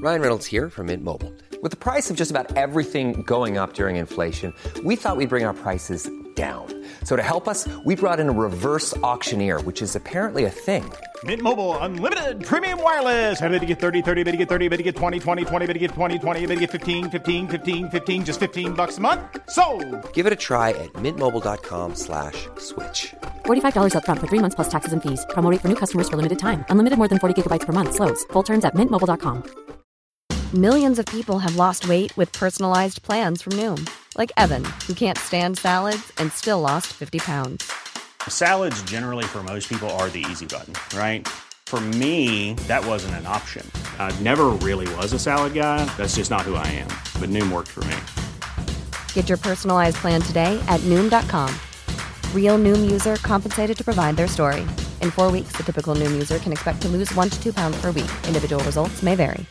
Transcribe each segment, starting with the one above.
Ryan Reynolds here from Mint Mobile. With the price of just about everything going up during inflation, we thought we'd bring our prices down. So to help us, we brought in a reverse auctioneer, which is apparently a thing. Mint Mobile Unlimited Premium Wireless. How to get 30, 30, bit to get 30, bit to get 20, 20, 20, bit to get 20, 20, bit to get 15, 15, 15, 15, just $15 a month? Sold! Give it a try at mintmobile.com/switch. $45 up front for 3 months plus taxes and fees. Promo rate for new customers for limited time. Unlimited more than 40 gigabytes per month. Slows full terms at mintmobile.com. Millions of people have lost weight with personalized plans from Noom. Like Evan, who can't stand salads and still lost 50 pounds. Salads generally for most people are the easy button, right? For me, that wasn't an option. I never really was a salad guy. That's just not who I am. But Noom worked for me. Get your personalized plan today at Noom.com. Real Noom user compensated to provide their story. In 4 weeks, the typical Noom user can expect to lose 1 to 2 pounds per week. Individual results may vary.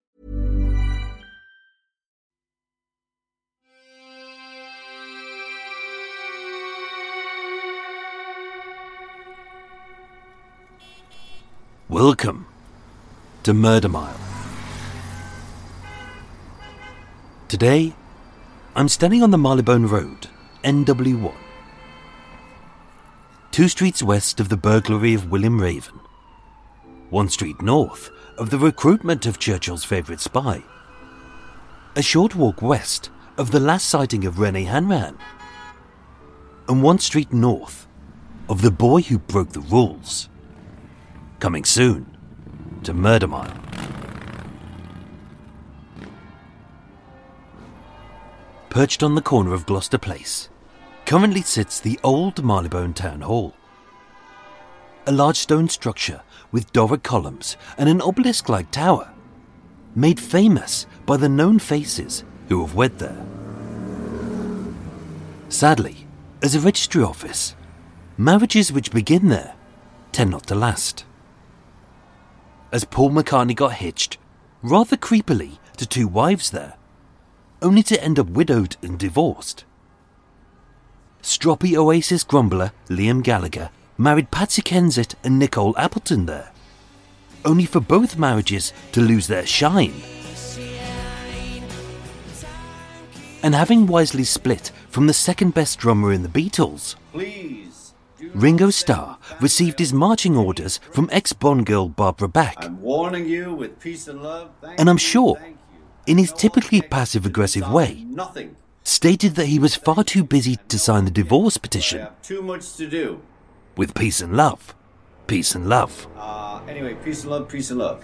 Welcome to Murder Mile. Today, I'm standing on the Marylebone Road, NW1. 2 streets west of the burglary of William Raven. 1 street north of the recruitment of Churchill's favourite spy. A short walk west of the last sighting of Rene Hanrahan. And 1 street north of the boy who broke the rules. Coming soon to Murder Mile. Perched on the corner of Gloucester Place, currently sits the old Marylebone Town Hall. A large stone structure with Doric columns and an obelisk-like tower, made famous by the known faces who have wed there. Sadly, as a registry office, marriages which begin there tend not to last. As Paul McCartney got hitched, rather creepily, to 2 wives there, only to end up widowed and divorced. Stroppy Oasis grumbler Liam Gallagher married Patsy Kensit and Nicole Appleton there, only for both marriages to lose their shine. And having wisely split from the second best drummer in the Beatles, Ringo Starr received his marching orders from ex-Bond girl Barbara Bach. I'm warning you with peace and love. And I'm sure, in his typically passive-aggressive way, stated that he was far too busy to sign the divorce petition. I have too much to do. With peace and love. Peace and love. Anyway, peace and love, peace and love.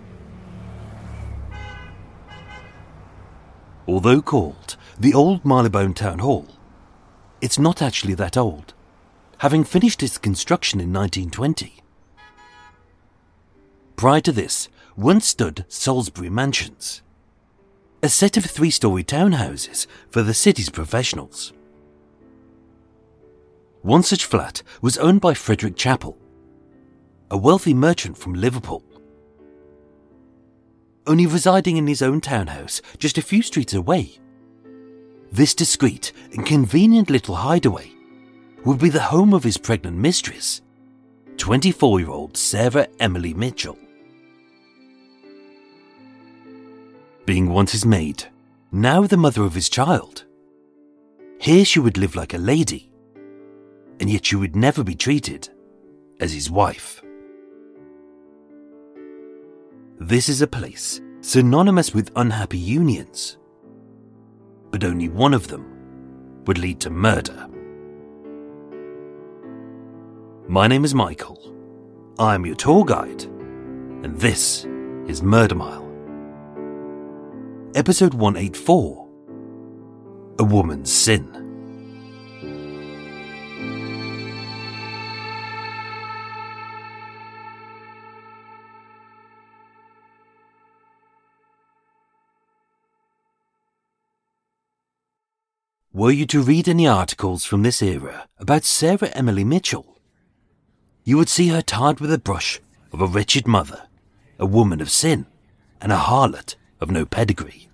Although called the Old Marylebone Town Hall, it's not actually that old, having finished its construction in 1920. Prior to this, once stood Salisbury Mansions, a set of 3-storey townhouses for the city's professionals. One such flat was owned by Frederick Chappell, a wealthy merchant from Liverpool. Only residing in his own townhouse just a few streets away, this discreet and convenient little hideaway would be the home of his pregnant mistress, 24-year-old Sarah Emily Mitchell. Being once his maid, now the mother of his child, here she would live like a lady, and yet she would never be treated as his wife. This is a place synonymous with unhappy unions, but only one of them would lead to murder. My name is Michael, I'm your tour guide, and this is Murder Mile. Episode 184, A Woman's Sin. Were you to read any articles from this era about Sarah Emily Mitchell, you would see her tarred with the brush of a wretched mother, a woman of sin, and a harlot of no pedigree.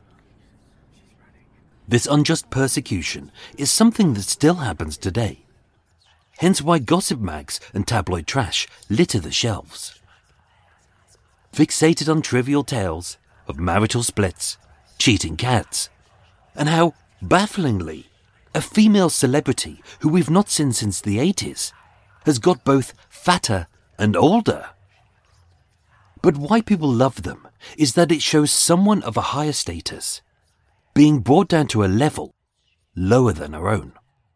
This unjust persecution is something that still happens today, hence why gossip mags and tabloid trash litter the shelves. Fixated on trivial tales, of marital splits, cheating cats, and how, bafflingly, a female celebrity who we've not seen since the 80s has got both fatter and older. But why people love them is that it shows someone of a higher status being brought down to a level lower than her own.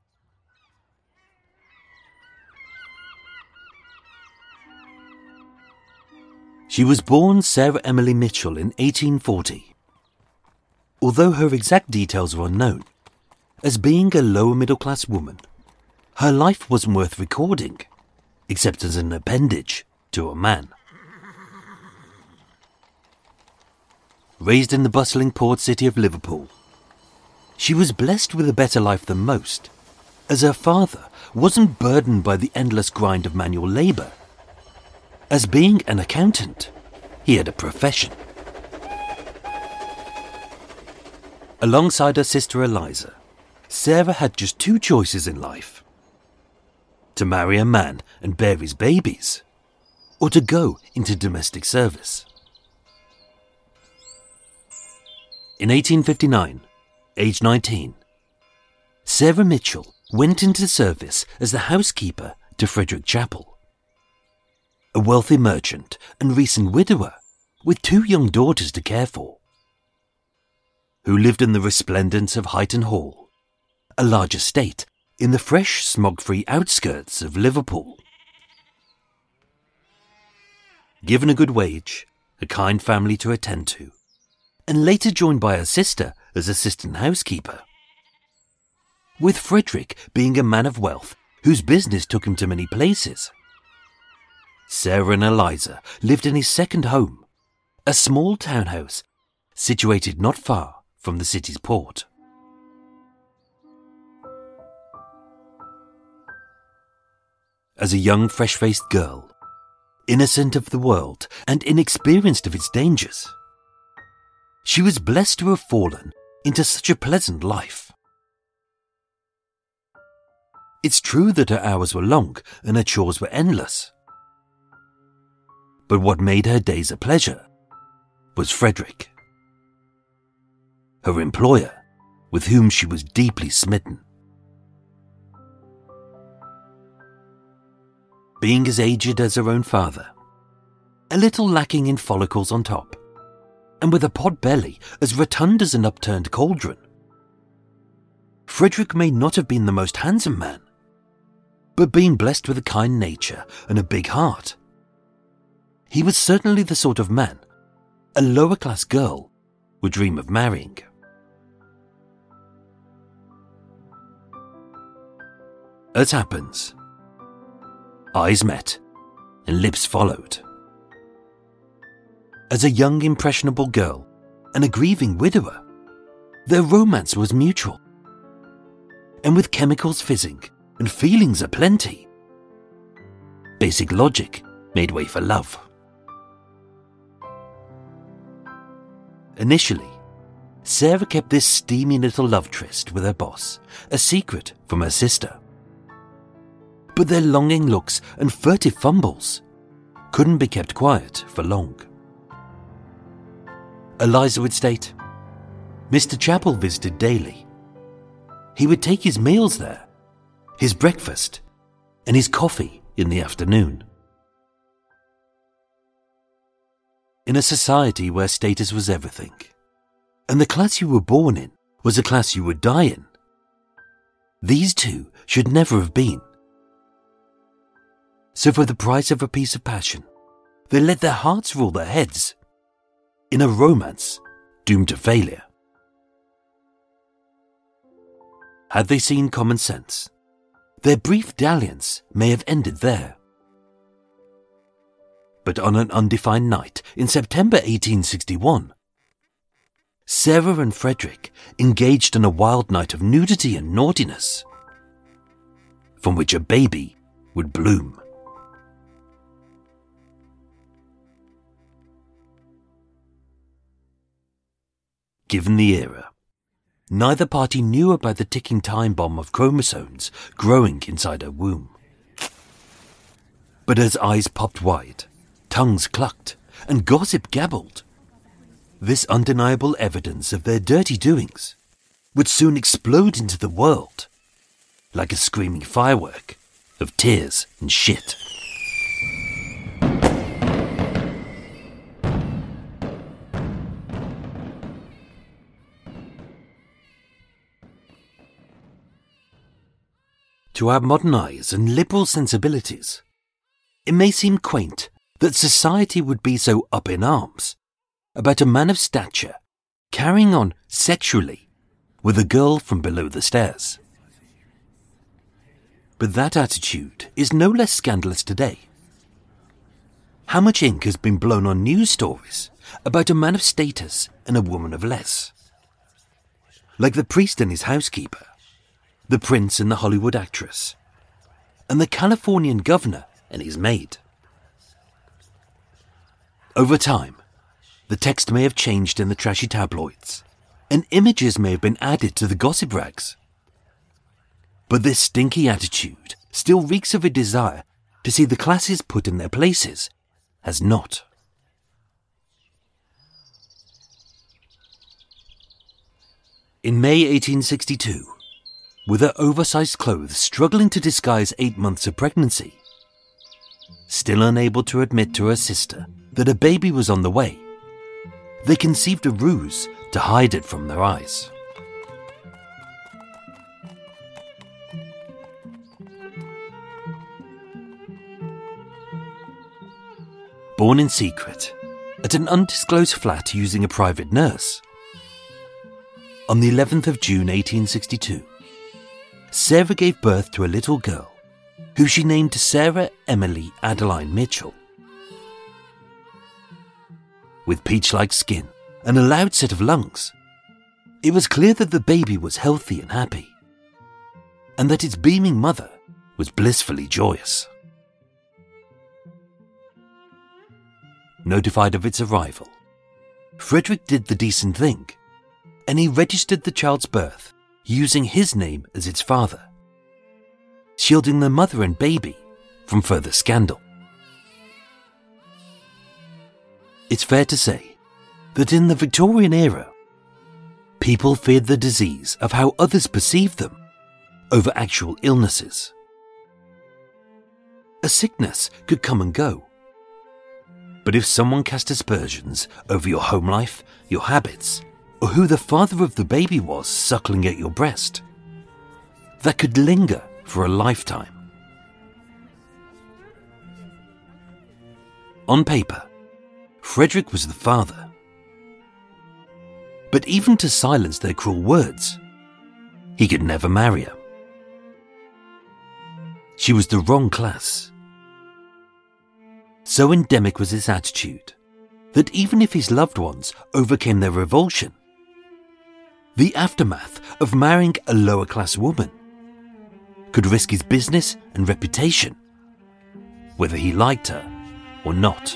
She was born Sarah Emily Mitchell in 1840. Although her exact details are unknown, as being a lower middle-class woman, her life wasn't worth recording, except as an appendage to a man. Raised in the bustling port city of Liverpool, she was blessed with a better life than most, as her father wasn't burdened by the endless grind of manual labour. As being an accountant, he had a profession. Alongside her sister Eliza, Sarah had just two choices in life: to marry a man and bear his babies, or to go into domestic service. In 1859, aged 19, Sarah Mitchell went into service as the housekeeper to Frederick Chapel, a wealthy merchant and recent widower with two young daughters to care for, who lived in the resplendence of Highton Hall, a large estate in the fresh, smog-free outskirts of Liverpool. Given a good wage, a kind family to attend to, and later joined by her sister as assistant housekeeper, with Frederick being a man of wealth whose business took him to many places, Sarah and Eliza lived in his second home, a small townhouse situated not far from the city's port. As a young, fresh-faced girl, innocent of the world and inexperienced of its dangers, she was blessed to have fallen into such a pleasant life. It's true that her hours were long and her chores were endless. But what made her days a pleasure was Frederick, her employer, with whom she was deeply smitten. Being as aged as her own father, a little lacking in follicles on top, and with a pot belly as rotund as an upturned cauldron, Frederick may not have been the most handsome man, but being blessed with a kind nature and a big heart, he was certainly the sort of man a lower-class girl would dream of marrying. As happens, eyes met and lips followed. As a young, impressionable girl and a grieving widower, their romance was mutual. And with chemicals fizzing and feelings aplenty, basic logic made way for love. Initially, Sarah kept this steamy little love tryst with her boss a secret from her sister. But their longing looks and furtive fumbles couldn't be kept quiet for long. Eliza would state, Mr. Chapel visited daily. He would take his meals there, his breakfast, and his coffee in the afternoon. In a society where status was everything, and the class you were born in was the class you would die in, these two should never have been. So for the price of a piece of passion, they let their hearts rule their heads, in a romance doomed to failure. Had they seen common sense, their brief dalliance may have ended there. But on an undefined night in September 1861, Sarah and Frederick engaged in a wild night of nudity and naughtiness, from which a baby would bloom. Given the era, neither party knew about the ticking time bomb of chromosomes growing inside her womb. But as eyes popped wide, tongues clucked, and gossip gabbled, This undeniable evidence of their dirty doings would soon explode into the world like a screaming firework of tears and shit. To our modern eyes and liberal sensibilities, it may seem quaint that society would be so up in arms about a man of stature carrying on sexually with a girl from below the stairs. But that attitude is no less scandalous today. How much ink has been blown on news stories about a man of status and a woman of less? Like the priest and his housekeeper, the prince and the Hollywood actress, and the Californian governor and his maid. Over time, the text may have changed in the trashy tabloids, and images may have been added to the gossip rags. But this stinky attitude still reeks of a desire to see the classes put in their places as not. In May 1862, with her oversized clothes struggling to disguise 8 months of pregnancy, still unable to admit to her sister that a baby was on the way, they conceived a ruse to hide it from their eyes. Born in secret, at an undisclosed flat using a private nurse, on the 11th of June 1862, Sarah gave birth to a little girl who she named Sarah Emily Adeline Mitchell. With peach-like skin and a loud set of lungs, it was clear that the baby was healthy and happy, and that its beaming mother was blissfully joyous. Notified of its arrival, Frederick did the decent thing, and he registered the child's birth using his name as its father, shielding the mother and baby from further scandal. It's fair to say that in the Victorian era, people feared the disease of how others perceived them over actual illnesses. A sickness could come and go, but if someone cast aspersions over your home life, your habits, or who the father of the baby was suckling at your breast, that could linger for a lifetime. On paper, Frederick was the father. But even to silence their cruel words, he could never marry her. She was the wrong class. So endemic was his attitude that even if his loved ones overcame their revulsion, the aftermath of marrying a lower class woman could risk his business and reputation, whether he liked her or not.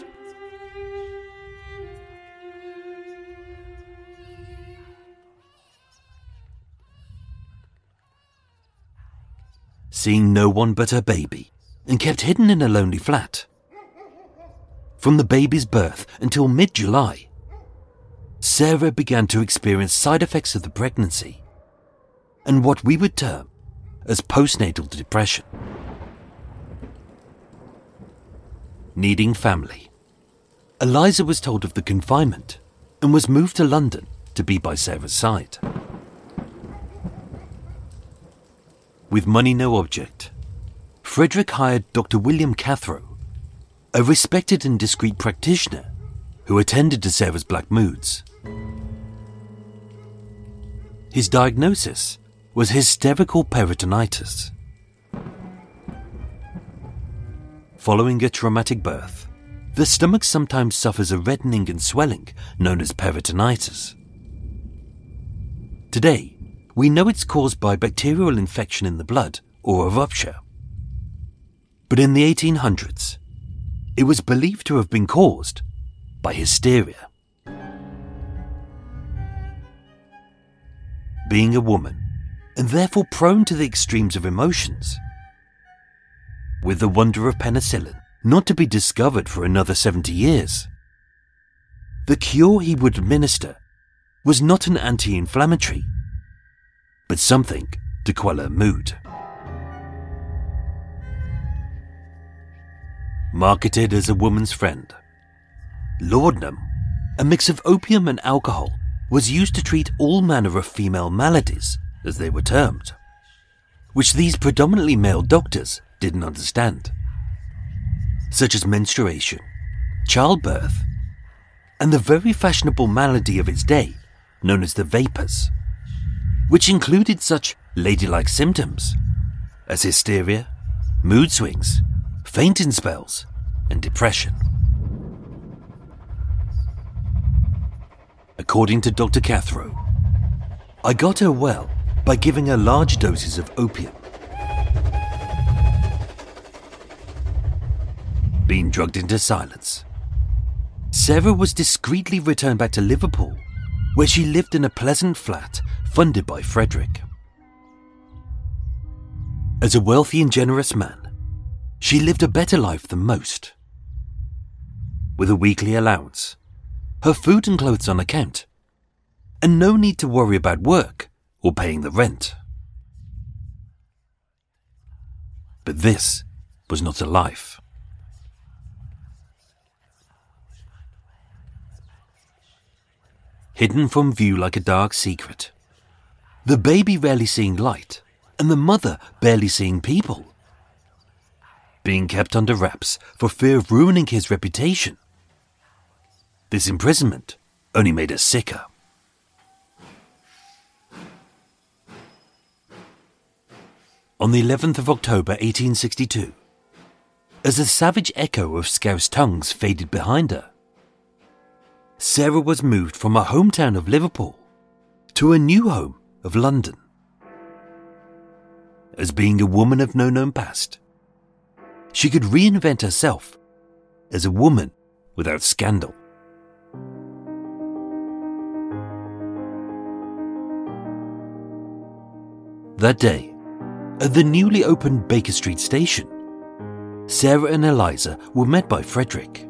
Seeing no one but her baby and kept hidden in a lonely flat, from the baby's birth until mid-July, Sarah began to experience side effects of the pregnancy and what we would term as postnatal depression. Needing family, Eliza was told of the confinement and was moved to London to be by Sarah's side. With money no object, Frederick hired Dr. William Cathro, a respected and discreet practitioner who attended to Sarah's black moods. His diagnosis was hysterical peritonitis. Following a traumatic birth, the stomach sometimes suffers a reddening and swelling known as peritonitis. Today, we know it's caused by bacterial infection in the blood or a rupture. But in the 1800s, it was believed to have been caused by hysteria. Being a woman, and therefore prone to the extremes of emotions, with the wonder of penicillin not to be discovered for another 70 years, the cure he would administer was not an anti-inflammatory, but something to quell her mood. Marketed as a woman's friend, laudanum, a mix of opium and alcohol, was used to treat all manner of female maladies, as they were termed, which these predominantly male doctors didn't understand, such as menstruation, childbirth, and the very fashionable malady of its day known as the vapors, which included such ladylike symptoms as hysteria, mood swings, fainting spells, and depression. According to Dr. Cathro, I got her well by giving her large doses of opium. Being drugged into silence, Sarah was discreetly returned back to Liverpool, where she lived in a pleasant flat funded by Frederick. As a wealthy and generous man, she lived a better life than most. With a weekly allowance, her food and clothes on account, and no need to worry about work or paying the rent. But this was not a life. Hidden from view like a dark secret, the baby rarely seeing light, and the mother barely seeing people. Being kept under wraps for fear of ruining his reputation. This imprisonment only made her sicker. On the 11th of October 1862, as the savage echo of Scouse tongues faded behind her, Sarah was moved from her hometown of Liverpool to a new home of London. As being a woman of no known past, she could reinvent herself as a woman without scandal. That day, at the newly opened Baker Street station, Sarah and Eliza were met by Frederick.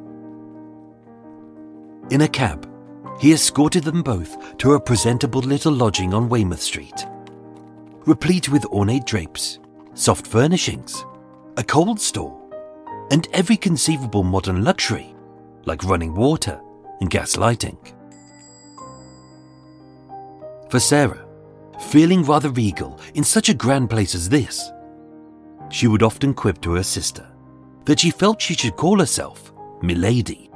In a cab, he escorted them both to a presentable little lodging on Weymouth Street, replete with ornate drapes, soft furnishings, a cold store, and every conceivable modern luxury, like running water and gas lighting. For Sarah, feeling rather regal in such a grand place as this, she would often quip to her sister that she felt she should call herself Milady.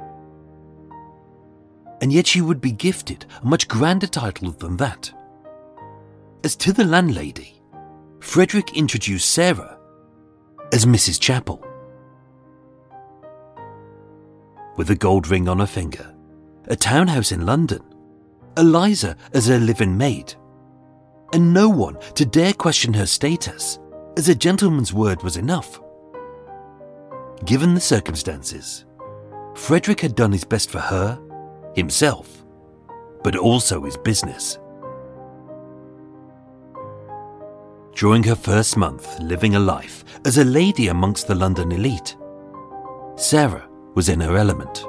And yet she would be gifted a much grander title than that. As to the landlady, Frederick introduced Sarah as Mrs. Chapel. With a gold ring on her finger, a townhouse in London, Eliza as her live-in maid, and no one to dare question her status, as a gentleman's word was enough. Given the circumstances, Frederick had done his best for her, himself, but also his business. During her first month living a life as a lady amongst the London elite, Sarah was in her element.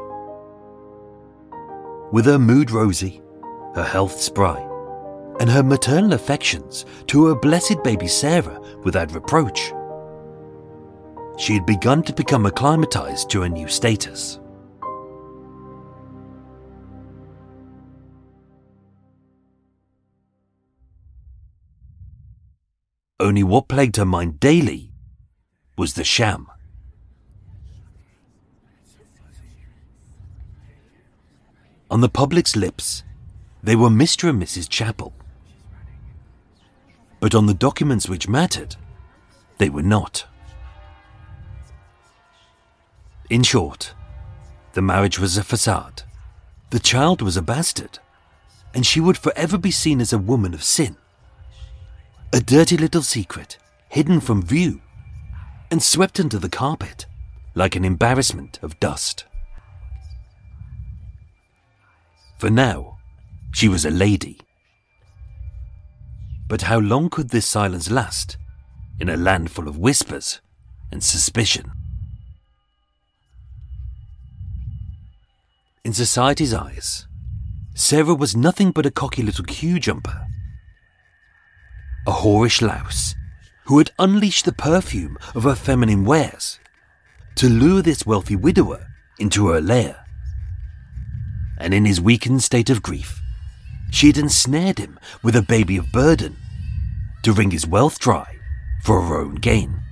With her mood rosy, her health spry, and her maternal affections to her blessed baby Sarah without reproach, she had begun to become acclimatized to her new status. Only what plagued her mind daily was the sham. On the public's lips, they were Mr. and Mrs. Chapel. But on the documents which mattered, they were not. In short, the marriage was a facade, the child was a bastard, and she would forever be seen as a woman of sin. A dirty little secret, hidden from view, and swept under the carpet like an embarrassment of dust. For now, she was a lady. But how long could this silence last in a land full of whispers and suspicion? In society's eyes, Sarah was nothing but a cocky little queue jumper. A whorish louse who had unleashed the perfume of her feminine wares to lure this wealthy widower into her lair. And in his weakened state of grief, she had ensnared him with a baby of burden to wring his wealth dry for her own gain.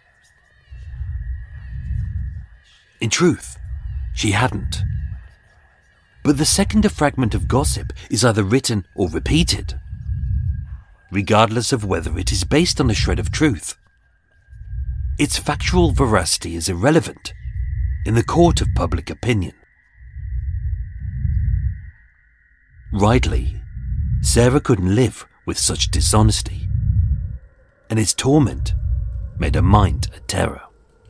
In truth, she hadn't. But the second a fragment of gossip is either written or repeated, regardless of whether it is based on a shred of truth, its factual veracity is irrelevant in the court of public opinion. Rightly, Sarah couldn't live with such dishonesty, and its torment made her mind a terror.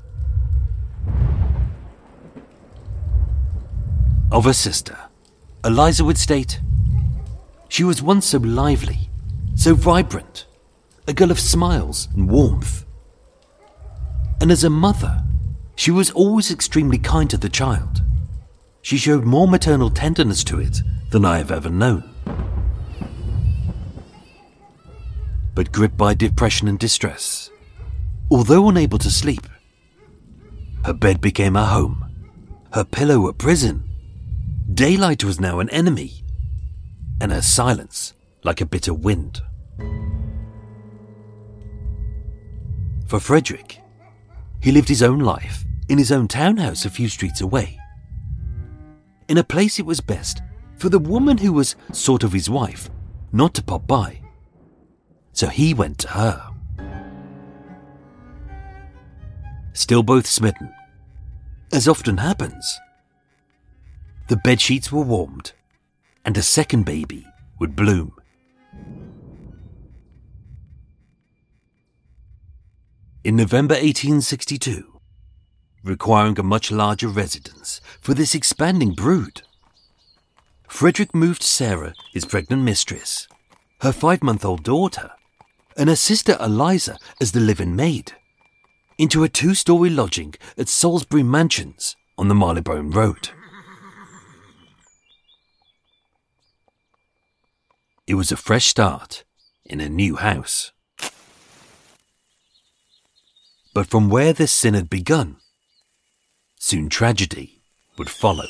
Of her sister, Eliza would state, "She was once so lively, so vibrant, a girl of smiles and warmth. And as a mother, she was always extremely kind to the child. She showed more maternal tenderness to it than I have ever known." But gripped by depression and distress, although unable to sleep, her bed became her home, her pillow a prison. Daylight was now an enemy, and her silence like a bitter wind. For Frederick, he lived his own life in his own townhouse a few streets away, in a place it was best for the woman who was sort of his wife not to pop by. So he went to her. Still both smitten, as often happens, the bedsheets were warmed, and a second baby would bloom. In November 1862, requiring a much larger residence for this expanding brood, Frederick moved Sarah, his pregnant mistress, her 5-month-old daughter, and her sister Eliza as the live-in maid, into a 2-story lodging at Salisbury Mansions on the Marylebone Road. It was a fresh start in a new house. But from where this sin had begun, soon tragedy would follow.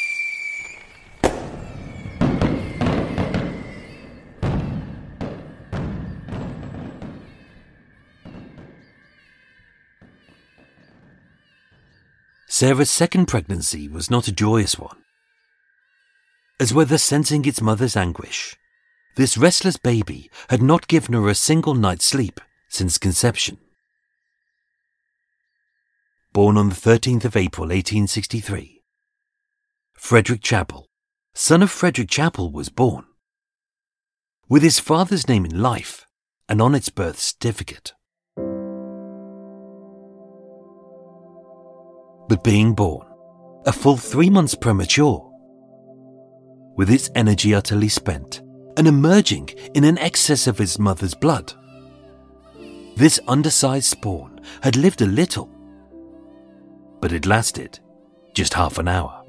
Sarah's second pregnancy was not a joyous one. As whether sensing its mother's anguish, this restless baby had not given her a single night's sleep since conception. Born on the 13th of April 1863, Frederick Chapel, son of Frederick Chapel, was born, with his father's name in life and on its birth certificate. But being born a full 3 months premature, with its energy utterly spent and emerging in an excess of his mother's blood, this undersized spawn had lived a little, but it lasted just half an hour.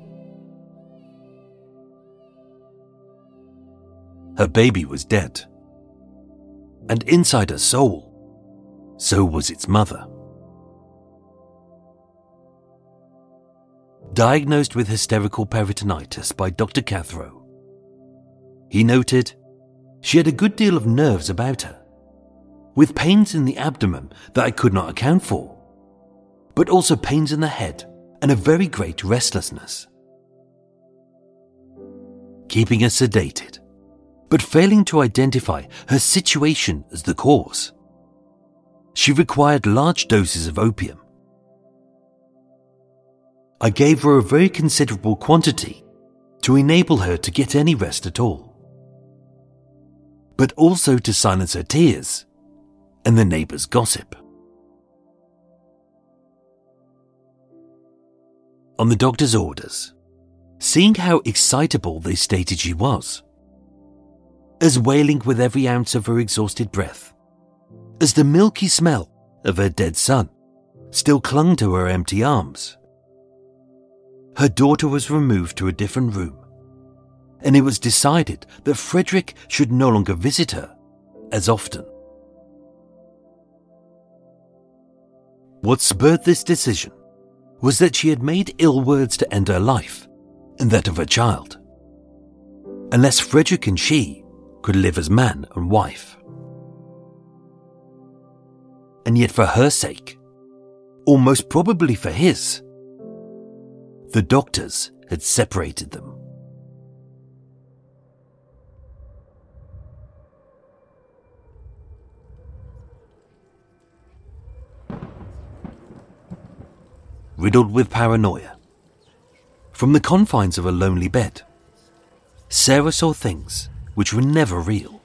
Her baby was dead, and inside her soul, so was its mother. Diagnosed with hysterical peritonitis by Dr. Cathro, he noted she had a good deal of nerves about her, with pains in the abdomen that I could not account for, but also pains in the head and a very great restlessness. Keeping her sedated, but failing to identify her situation as the cause, she required large doses of opium. I gave her a very considerable quantity to enable her to get any rest at all, but also to silence her tears and the neighbours' gossip. On the doctor's orders, seeing how excitable they stated she was, as wailing with every ounce of her exhausted breath, as the milky smell of her dead son still clung to her empty arms, her daughter was removed to a different room, and it was decided that Frederick should no longer visit her as often. What spurred this decision was that she had made ill words to end her life and that of her child, unless Frederick and she could live as man and wife. And yet for her sake, or most probably for his, the doctors had separated them. Riddled with paranoia, from the confines of a lonely bed, Sarah saw things which were never real.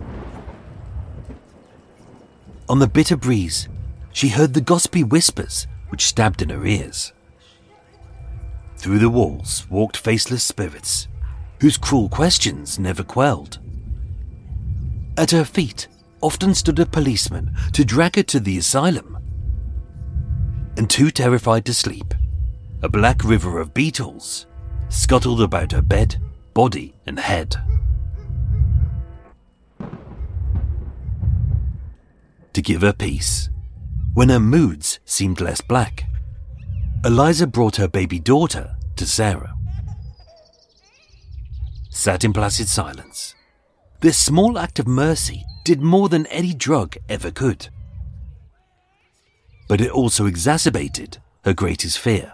On the bitter breeze, she heard the gossipy whispers which stabbed in her ears. Through the walls walked faceless spirits, whose cruel questions never quelled. At her feet often stood a policeman to drag her to the asylum. And too terrified to sleep, a black river of beetles scuttled about her bed, body, and head. To give her peace, when her moods seemed less black, Eliza brought her baby daughter to Sarah. Sat in placid silence, this small act of mercy did more than any drug ever could. But it also exacerbated her greatest fear.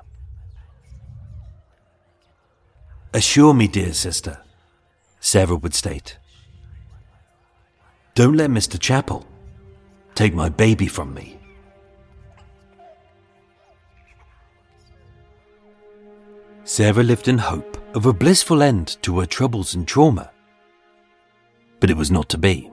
"Assure me, dear sister," Sarah would state. "Don't let Mr. Chappell take my baby from me." Sarah lived in hope of a blissful end to her troubles and trauma, but it was not to be.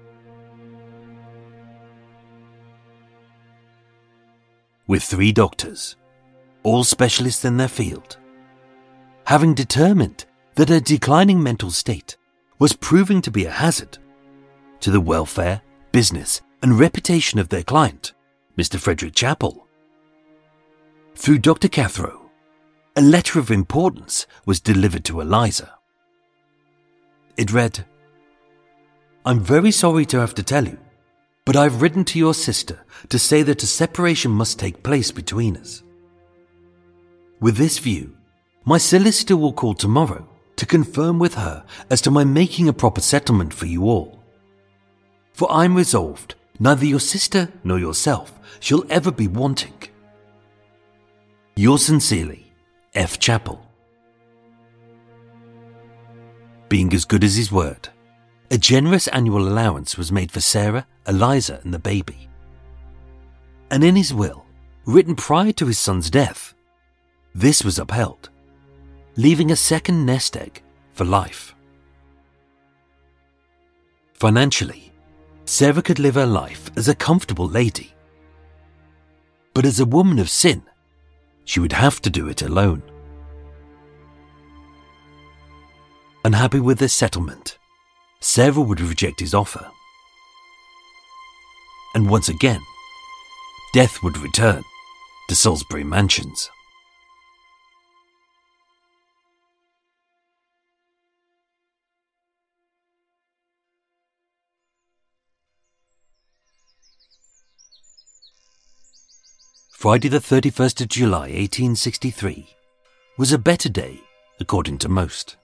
With 3 doctors, all specialists in their field, having determined that her declining mental state was proving to be a hazard to the welfare, business, and reputation of their client, Mr. Frederick Chappell. Through Dr. Cathro, a letter of importance was delivered to Eliza. It read, "I'm very sorry to have to tell you, but I've written to your sister to say that a separation must take place between us. With this view, my solicitor will call tomorrow to confirm with her as to my making a proper settlement for you all. For I'm resolved neither your sister nor yourself shall ever be wanting. Yours sincerely, F. Chappell." Being as good as his word, a generous annual allowance was made for Sarah, Eliza, and the baby. And in his will, written prior to his son's death, this was upheld, leaving a second nest egg for life. Financially, Sarah could live her life as a comfortable lady. But as a woman of sin, she would have to do it alone. Unhappy with this settlement, Sarah would reject his offer. And once again, death would return to Salisbury Mansions. Friday the 31st of July 1863 was a better day according to most.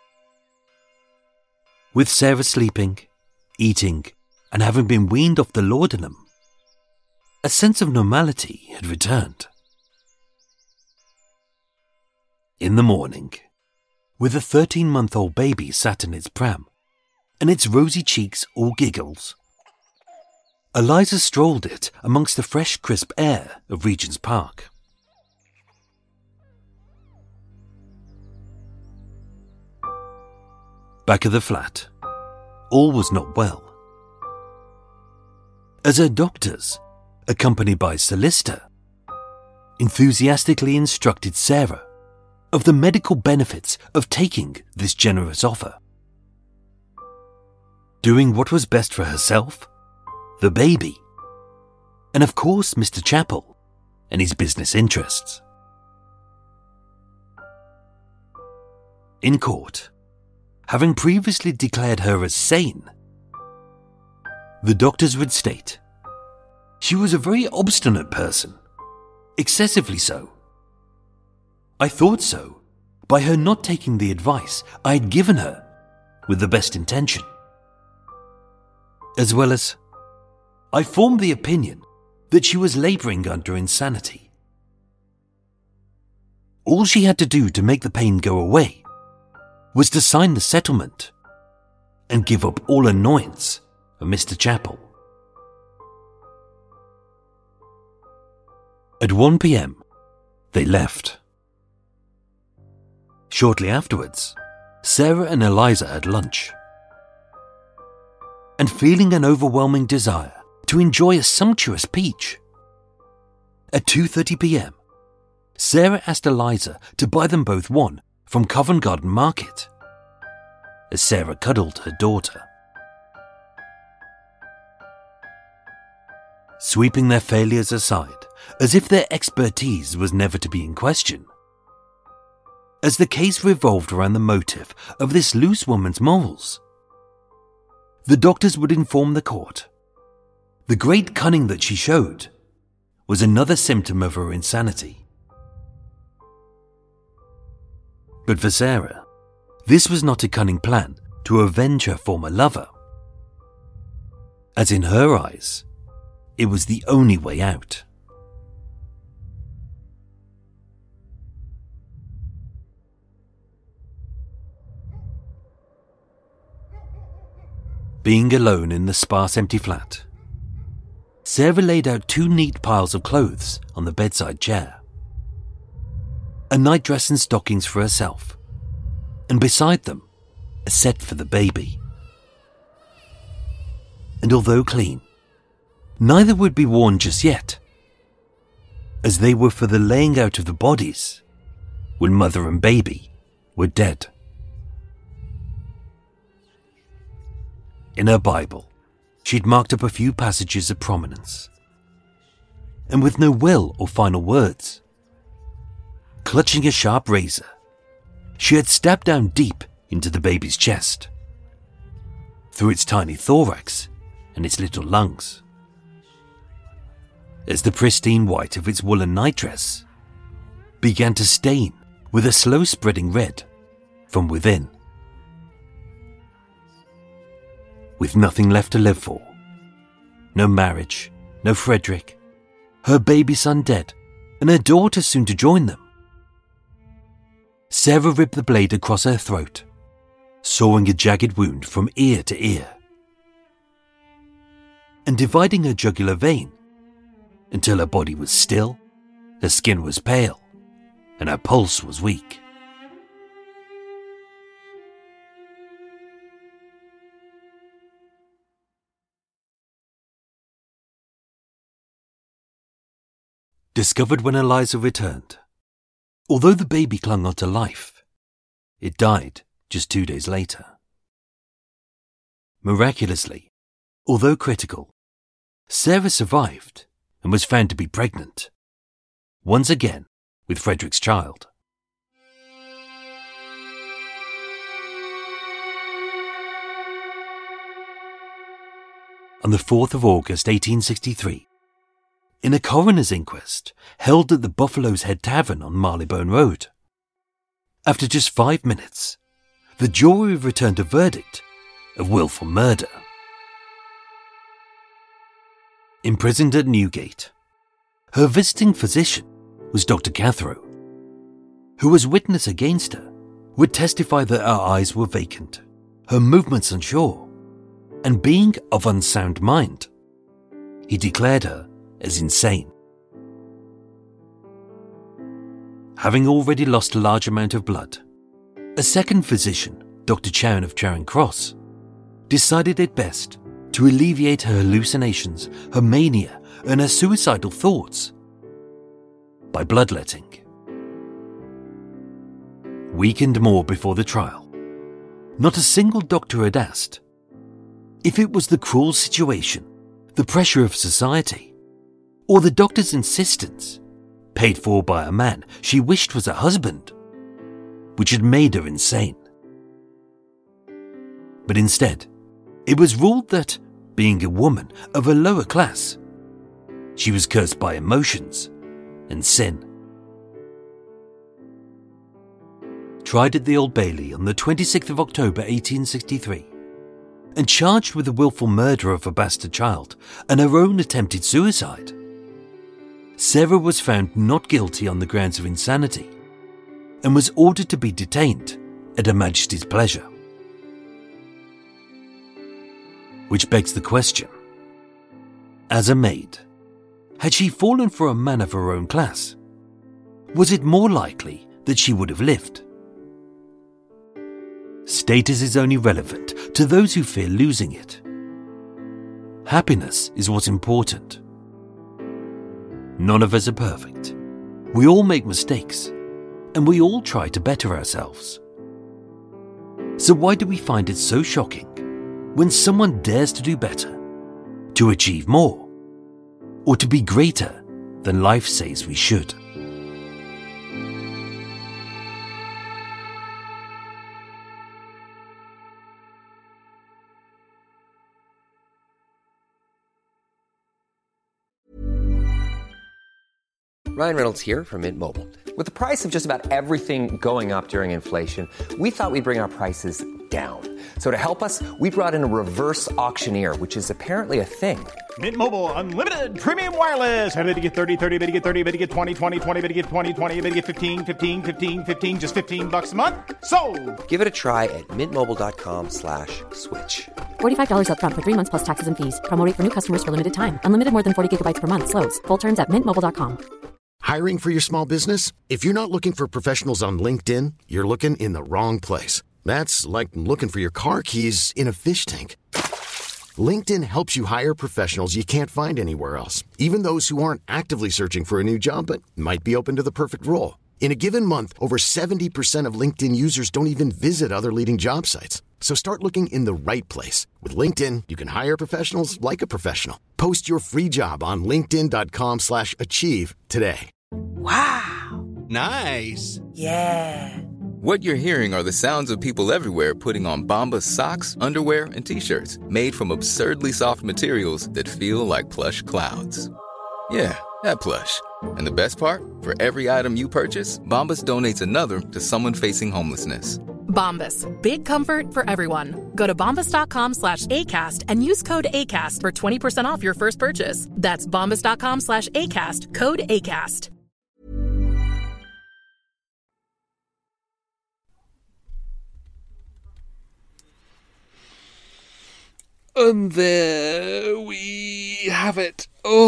With Sarah sleeping, eating, and having been weaned off the laudanum, a sense of normality had returned. In the morning, with a 13-month-old baby sat in its pram, and its rosy cheeks all giggles, Eliza strolled it amongst the fresh, crisp air of Regent's Park. Back at the flat, all was not well. As her doctors, accompanied by a solicitor, enthusiastically instructed Sarah of the medical benefits of taking this generous offer. Doing what was best for herself, the baby, and of course Mr. Chappell and his business interests. In court, having previously declared her as sane, the doctors would state she was a very obstinate person, excessively so. I thought so by her not taking the advice I had given her with the best intention. As well as, I formed the opinion that she was labouring under insanity. All she had to do to make the pain go away was to sign the settlement and give up all annoyance of Mr. Chappell. At 1 p.m, they left. Shortly afterwards, Sarah and Eliza had lunch. And feeling an overwhelming desire to enjoy a sumptuous peach, at 2:30 p.m, Sarah asked Eliza to buy them both one from Covent Garden Market, as Sarah cuddled her daughter. Sweeping their failures aside, as if their expertise was never to be in question, as the case revolved around the motive of this loose woman's morals, the doctors would inform the court the great cunning that she showed was another symptom of her insanity. But for Sarah, this was not a cunning plan to avenge her former lover, as in her eyes, it was the only way out. Being alone in the sparse empty flat, Sarah laid out 2 neat piles of clothes on the bedside chair. A nightdress and stockings for herself, and beside them, a set for the baby. And although clean, neither would be worn just yet, as they were for the laying out of the bodies when mother and baby were dead. In her Bible, she'd marked up a few passages of prominence, and with no will or final words, clutching a sharp razor, she had stabbed down deep into the baby's chest, through its tiny thorax and its little lungs, as the pristine white of its woolen nightdress began to stain with a slow spreading red from within. With nothing left to live for, no marriage, no Frederick, her baby son dead, and her daughter soon to join them, Sarah ripped the blade across her throat, sawing a jagged wound from ear to ear, and dividing her jugular vein until her body was still, her skin was pale, and her pulse was weak. Discovered when Eliza returned, although the baby clung on to life, it died just 2 days later. Miraculously, although critical, Sarah survived and was found to be pregnant, once again with Frederick's child. On the 4th of August 1863, in a coroner's inquest held at the Buffalo's Head Tavern on Marylebone Road, after just 5 minutes, the jury returned a verdict of willful murder. Imprisoned at Newgate, her visiting physician was Dr. Cathro, who as witness against her would testify that her eyes were vacant, her movements unsure, and being of unsound mind, he declared her as insane. Having already lost a large amount of blood, a second physician, Dr. Chown of Charing Cross, decided it best to alleviate her hallucinations, her mania, and her suicidal thoughts by bloodletting. Weakened more before the trial, not a single doctor had asked if it was the cruel situation, the pressure of society, or the doctor's insistence, paid for by a man she wished was her husband, which had made her insane. But instead, it was ruled that, being a woman of a lower class, she was cursed by emotions and sin. Tried at the Old Bailey on the 26th of October 1863, and charged with the willful murder of a bastard child and her own attempted suicide, Sarah was found not guilty on the grounds of insanity and was ordered to be detained at Her Majesty's pleasure. Which begs the question, as a maid, had she fallen for a man of her own class, was it more likely that she would have lived? Status is only relevant to those who fear losing it. Happiness is what's important. None of us are perfect. We all make mistakes, and we all try to better ourselves. So why do we find it so shocking when someone dares to do better, to achieve more, or to be greater than life says we should? Ryan Reynolds here from Mint Mobile. With the price of just about everything going up during inflation, we thought we'd bring our prices down. So to help us, we brought in a reverse auctioneer, which is apparently a thing. Mint Mobile Unlimited Premium Wireless. How to get 30, 30, bit to get 30, bit to get 20, 20, 20, bit to get 20, 20, bit to get 15, 15, 15, 15, just $15 a month? Sold! Give it a try at mintmobile.com/switch. $45 up front for 3 months plus taxes and fees. Promo rate for new customers for limited time. Unlimited more than 40 gigabytes per month. Slows full terms at mintmobile.com. Hiring for your small business? If you're not looking for professionals on LinkedIn, you're looking in the wrong place. That's like looking for your car keys in a fish tank. LinkedIn helps you hire professionals you can't find anywhere else, even those who aren't actively searching for a new job but might be open to the perfect role. In a given month, over 70% of LinkedIn users don't even visit other leading job sites. So start looking in the right place. With LinkedIn, you can hire professionals like a professional. Post your free job on linkedin.com/achieve today. Wow. Nice. Yeah. What you're hearing are the sounds of people everywhere putting on Bombas socks, underwear, and T-shirts made from absurdly soft materials that feel like plush clouds. Yeah, that plush. And the best part? For every item you purchase, Bombas donates another to someone facing homelessness. Bombas. Big comfort for everyone. Go to bombas.com/ACAST and use code ACAST for 20% off your first purchase. That's bombas.com/ACAST. Code ACAST. And there we have it.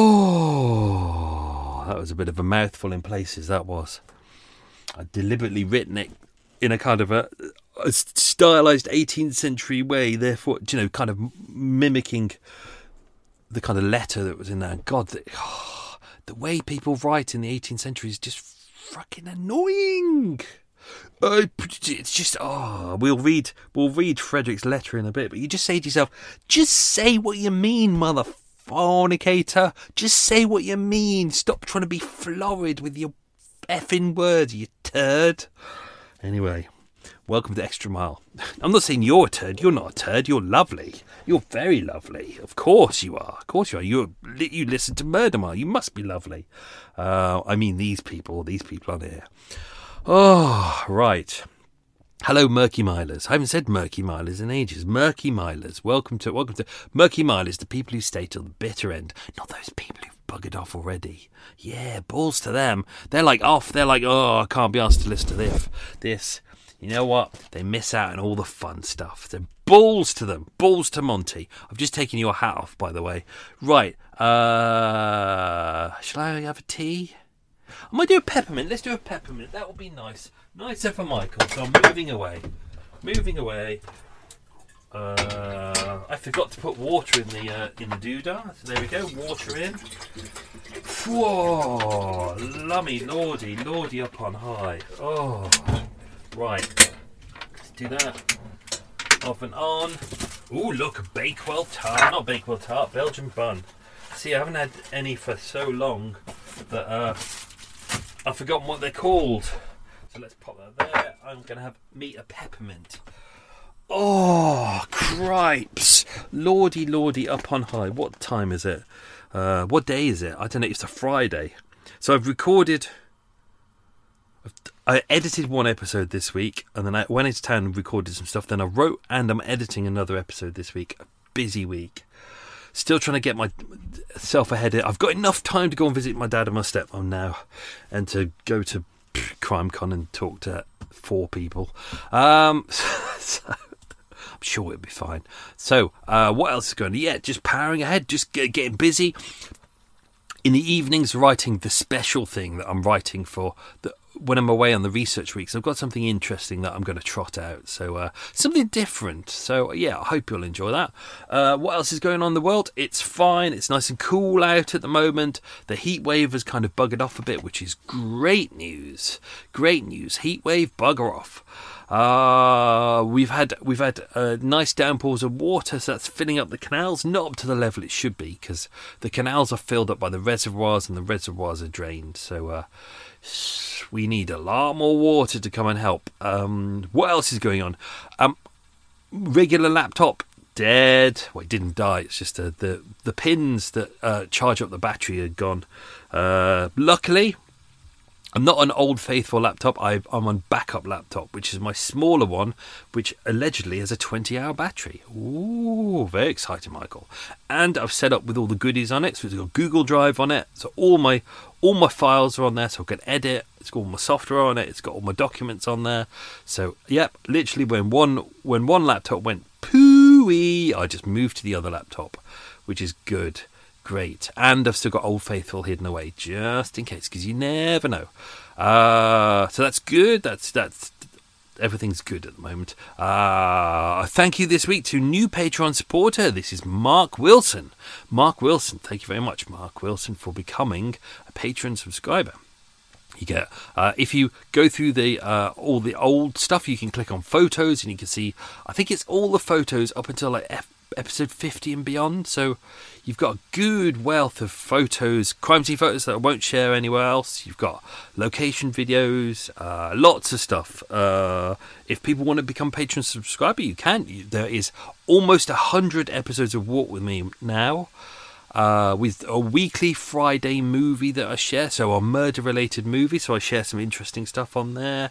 Oh, that was a bit of a mouthful in places, that was. I'd deliberately written it in a kind of a stylized 18th century way, therefore, kind of mimicking the kind of letter that was in there. God, the way people write in the 18th century is just fucking annoying. It's just, we'll read Frederick's letter in a bit, but you just say to yourself, just say what you mean, mother fornicator. Just say what you mean. Stop trying to be florid with your effing words, you turd. Anyway, welcome to Extra Mile. I'm not saying you're a turd. You're not a turd. You're lovely. You're very lovely. Of course you are. Of course you are. You listen to Murder Mile. You must be lovely. I mean these people on here. Oh, right. Hello, Murky Milers. I haven't said Murky Milers in ages. Murky Milers. Welcome to Murky Milers, the people who stay till the bitter end. Not those people who've buggered off already. Yeah, balls to them. They're like off. They're like, I can't be asked to listen to this. You know what? They miss out on all the fun stuff. They're balls to them. Balls to Monty. I've just taken your hat off, by the way. Right. Shall I have a tea? I might do a peppermint. Let's do a peppermint. That would be nice. Nicer for Michael. So I'm moving away. I forgot to put water in the doodah. So there we go. Water in. Whoa, lummy lordy up on high. Oh, right. Let's do that. Off and on. Ooh, look, a Bakewell tart. Not Bakewell tart, Belgian bun. See, I haven't had any for so long that I've forgotten what they're called. So let's pop that there. I'm going to have a peppermint. Oh, cripes. Lordy, lordy, up on high. What time is it? What day is it? I don't know. It's a Friday. So I edited one episode this week, and then I went into town and recorded some stuff. Then I wrote, and I'm editing another episode this week. A busy week. Still trying to get myself ahead. I've got enough time to go and visit my dad and my stepmom now, and to go to CrimeCon and talk to 4 people. So I'm sure it'll be fine. So what else is going on? Yeah, just powering ahead, just getting busy. In the evenings, writing the special thing that I'm writing for when I'm away on the research weeks. I've got something interesting that I'm going to trot out. So something different. So yeah, I hope you'll enjoy that. What else is going on in the world? It's fine. It's nice and cool out at the moment. The heat wave has kind of buggered off a bit, which is great news. Great news. Heat wave, bugger off. We've had nice downpours of water, so that's filling up the canals, not up to the level it should be, because the canals are filled up by the reservoirs and the reservoirs are drained. So we need a lot more water to come and help. What else is going on? Regular laptop dead. Well, it didn't die. It's just the pins that charge up the battery are gone. Luckily, I'm not on Old Faithful laptop. I'm on backup laptop, which is my smaller one, which allegedly has a 20-hour battery. Ooh, very exciting, Michael. And I've set up with all the goodies on it. So it's got Google Drive on it. So all my files are on there, so I can edit. It's got all my software on it. It's got all my documents on there. So yep, literally when one laptop went pooey, I just moved to the other laptop, which is good. Great. And I've still got Old Faithful hidden away, just in case, because you never know. So that's good. That's everything's good at the moment. Thank you this week to new Patreon supporter. This is Mark Wilson. Mark Wilson, thank you very much, Mark Wilson, for becoming a Patreon subscriber. You get if you go through all the old stuff, you can click on photos and you can see, I think it's all the photos up until like episode 50 and beyond. So you've got a good wealth of photos, crime scene photos that I won't share anywhere else. You've got location videos, lots of stuff. If people want to become Patreon subscriber, you can. There is almost 100 episodes of Walk With Me now, with a weekly Friday movie that I share, so a murder-related movie, so I share some interesting stuff on there.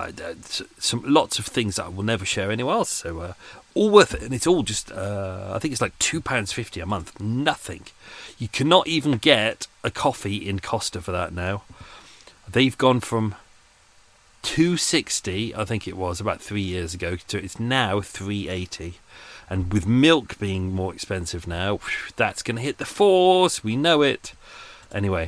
Lots of things that I will never share anywhere else, so all worth it, and it's all just, I think it's like £2.50 a month, nothing. You cannot even get a coffee in Costa for that now. They've gone from $2.60, I think it was, about 3 years ago, to it's now $3.80. And with milk being more expensive now, that's going to hit the $4s. We know it. Anyway,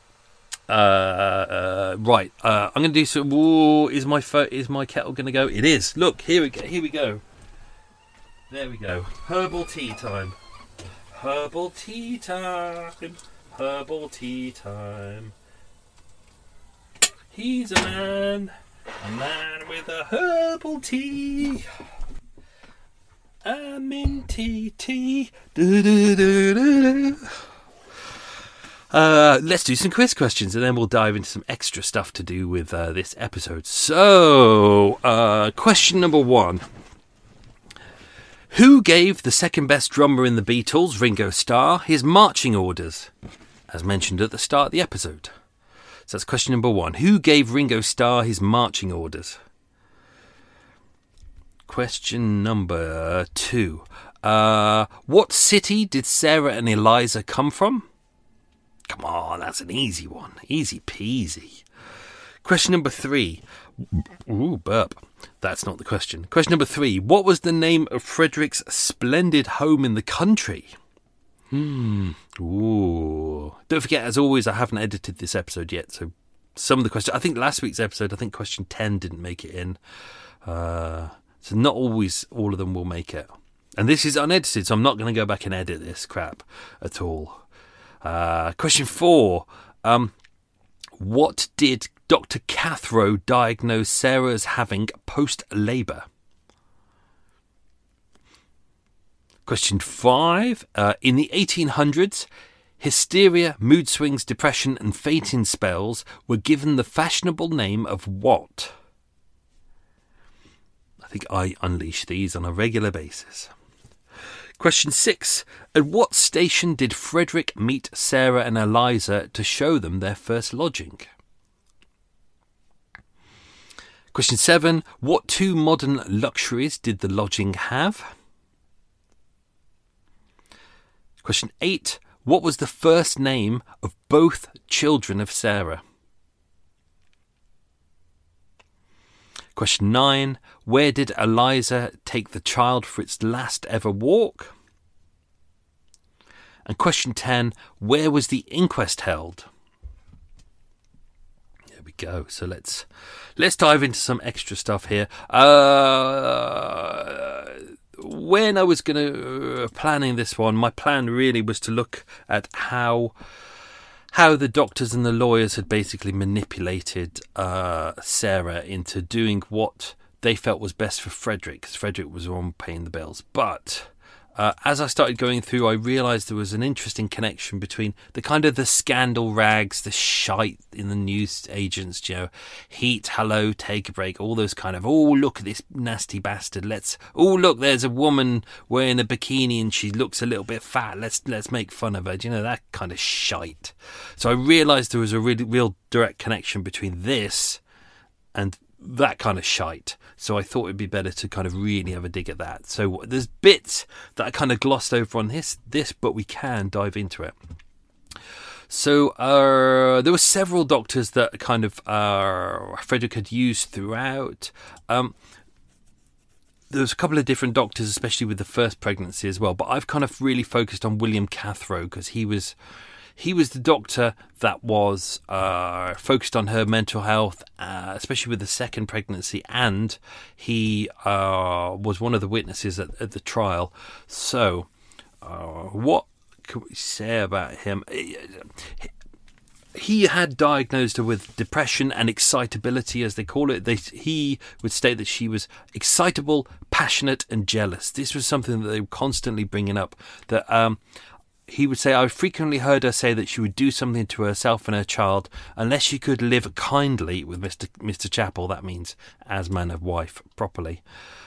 right. I'm going to do some. Ooh, is my kettle going to go? It is. Look, here we go. There we go. Herbal tea time. Herbal tea time. Herbal tea time. He's a man with a herbal tea. A minty tea. Let's do some quiz questions and then we'll dive into some extra stuff to do with this episode. So, question number 1. Who gave the second best drummer in the Beatles, Ringo Starr, his marching orders? As mentioned at the start of the episode. So that's question number 1. Who gave Ringo Starr his marching orders? Question number 2. What city did Sarah and Eliza come from? Come on, that's an easy one. Easy peasy. Question number 3. Ooh, burp. That's not the question. Question number 3. What was the name of Frederick's splendid home in the country? Ooh. Don't forget, as always, I haven't edited this episode yet, so some of the questions... I think last week's episode, question 10 didn't make it in. So not always all of them will make it. And this is unedited, so I'm not going to go back and edit this crap at all. Question 4. What did Dr. Cathro diagnose Sarah as having post-labour? Question 5. In the 1800s, hysteria, mood swings, depression and fainting spells were given the fashionable name of what? I think I unleash these on a regular basis. Question 6. At what station did Frederick meet Sarah and Eliza to show them their first lodging? Question 7. What 2 modern luxuries did the lodging have? Question 8. What was the first name of both children of Sarah? Question 9. Where did Eliza take the child for its last ever walk? And question 10. Where was the inquest held? There we go. So let's dive into some extra stuff here. When I was planning this one, my plan really was to look at how the doctors and the lawyers had basically manipulated Sarah into doing what they felt was best for Frederick, because Frederick was the one paying the bills. But as I started going through, I realised there was an interesting connection between the scandal rags, the shite in the news agents, Heat, Hello, Take a Break, all those oh, look at this nasty bastard. Look, there's a woman wearing a bikini and she looks a little bit fat. Let's make fun of her. That kind of shite. So I realised there was a really real direct connection between this and that kind of shite. So I thought it'd be better to really have a dig at that. So there's bits that I glossed over on this, but we can dive into it. So there were several doctors that Frederick had used throughout. There was a couple of different doctors, especially with the first pregnancy as well. But I've really focused on William Cathro because he was the doctor that was focused on her mental health, especially with the second pregnancy, and he was one of the witnesses at the trial. So, what can we say about him? He had diagnosed her with depression and excitability, as they call it. He would state that she was excitable, passionate, and jealous. This was something that they were constantly bringing up, that he would say, I frequently heard her say that she would do something to herself and her child unless she could live kindly with Mr. Chappell. That means as man and wife properly.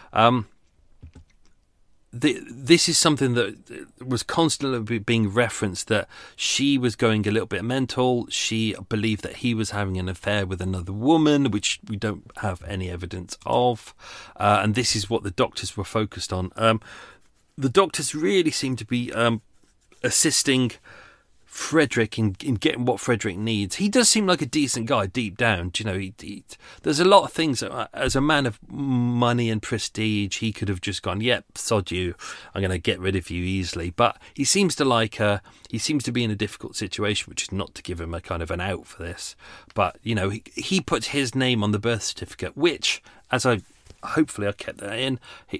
This is something that was constantly being referenced, that she was going a little bit mental. She believed that he was having an affair with another woman, which we don't have any evidence of. And this is what the doctors were focused on. The doctors really seem to be assisting Frederick in getting what Frederick needs. He does seem like a decent guy deep down. There's a lot of things, as a man of money and prestige, he could have just gone, yep, sod you, I'm going to get rid of you easily. But he seems to he seems to be in a difficult situation, which is not to give him a an out for this. But, he puts his name on the birth certificate, which, as hopefully I kept that in,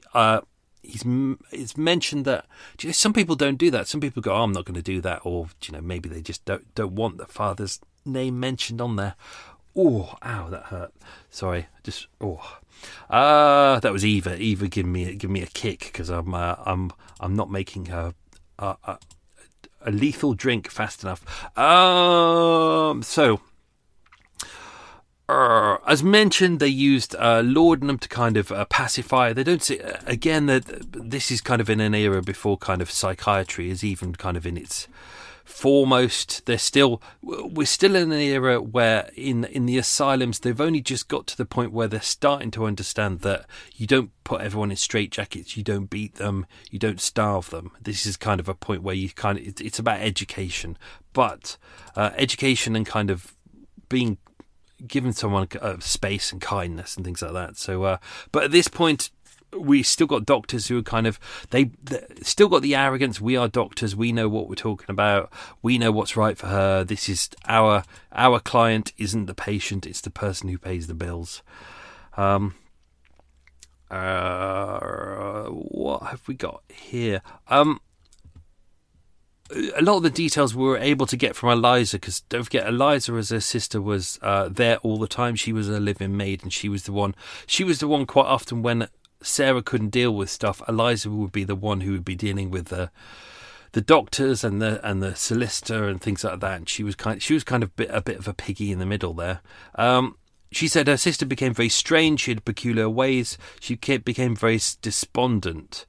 it's mentioned that some people don't do that. Some people go, I'm not going to do that, or maybe they just don't want the father's name mentioned on there. Oh, ow, that hurt. Sorry, that was Eva. Eva, give me a kick because I'm not making a lethal drink fast enough. As mentioned, they used laudanum to pacify. They don't see, again, that this is in an era before psychiatry is even in its foremost. We're still in an era where in the asylums they've only just got to the point where they're starting to understand that you don't put everyone in straitjackets, you don't beat them, you don't starve them. This is a point where it's about education, but education and being given someone space and kindness and things like that. So, but at this point, we still got doctors who are they still got the arrogance. We are doctors. We know what we're talking about. We know what's right for her. This is our client isn't the patient. It's the person who pays the bills. What have we got here? A lot of the details we were able to get from Eliza, because don't forget, Eliza as her sister was there all the time. She was a living maid, and she was the one quite often when Sarah couldn't deal with stuff. Eliza would be the one who would be dealing with the doctors and the solicitor and things like that. And she was a bit of a piggy in the middle there. She said her sister became very strange. She had peculiar ways. She became very despondent.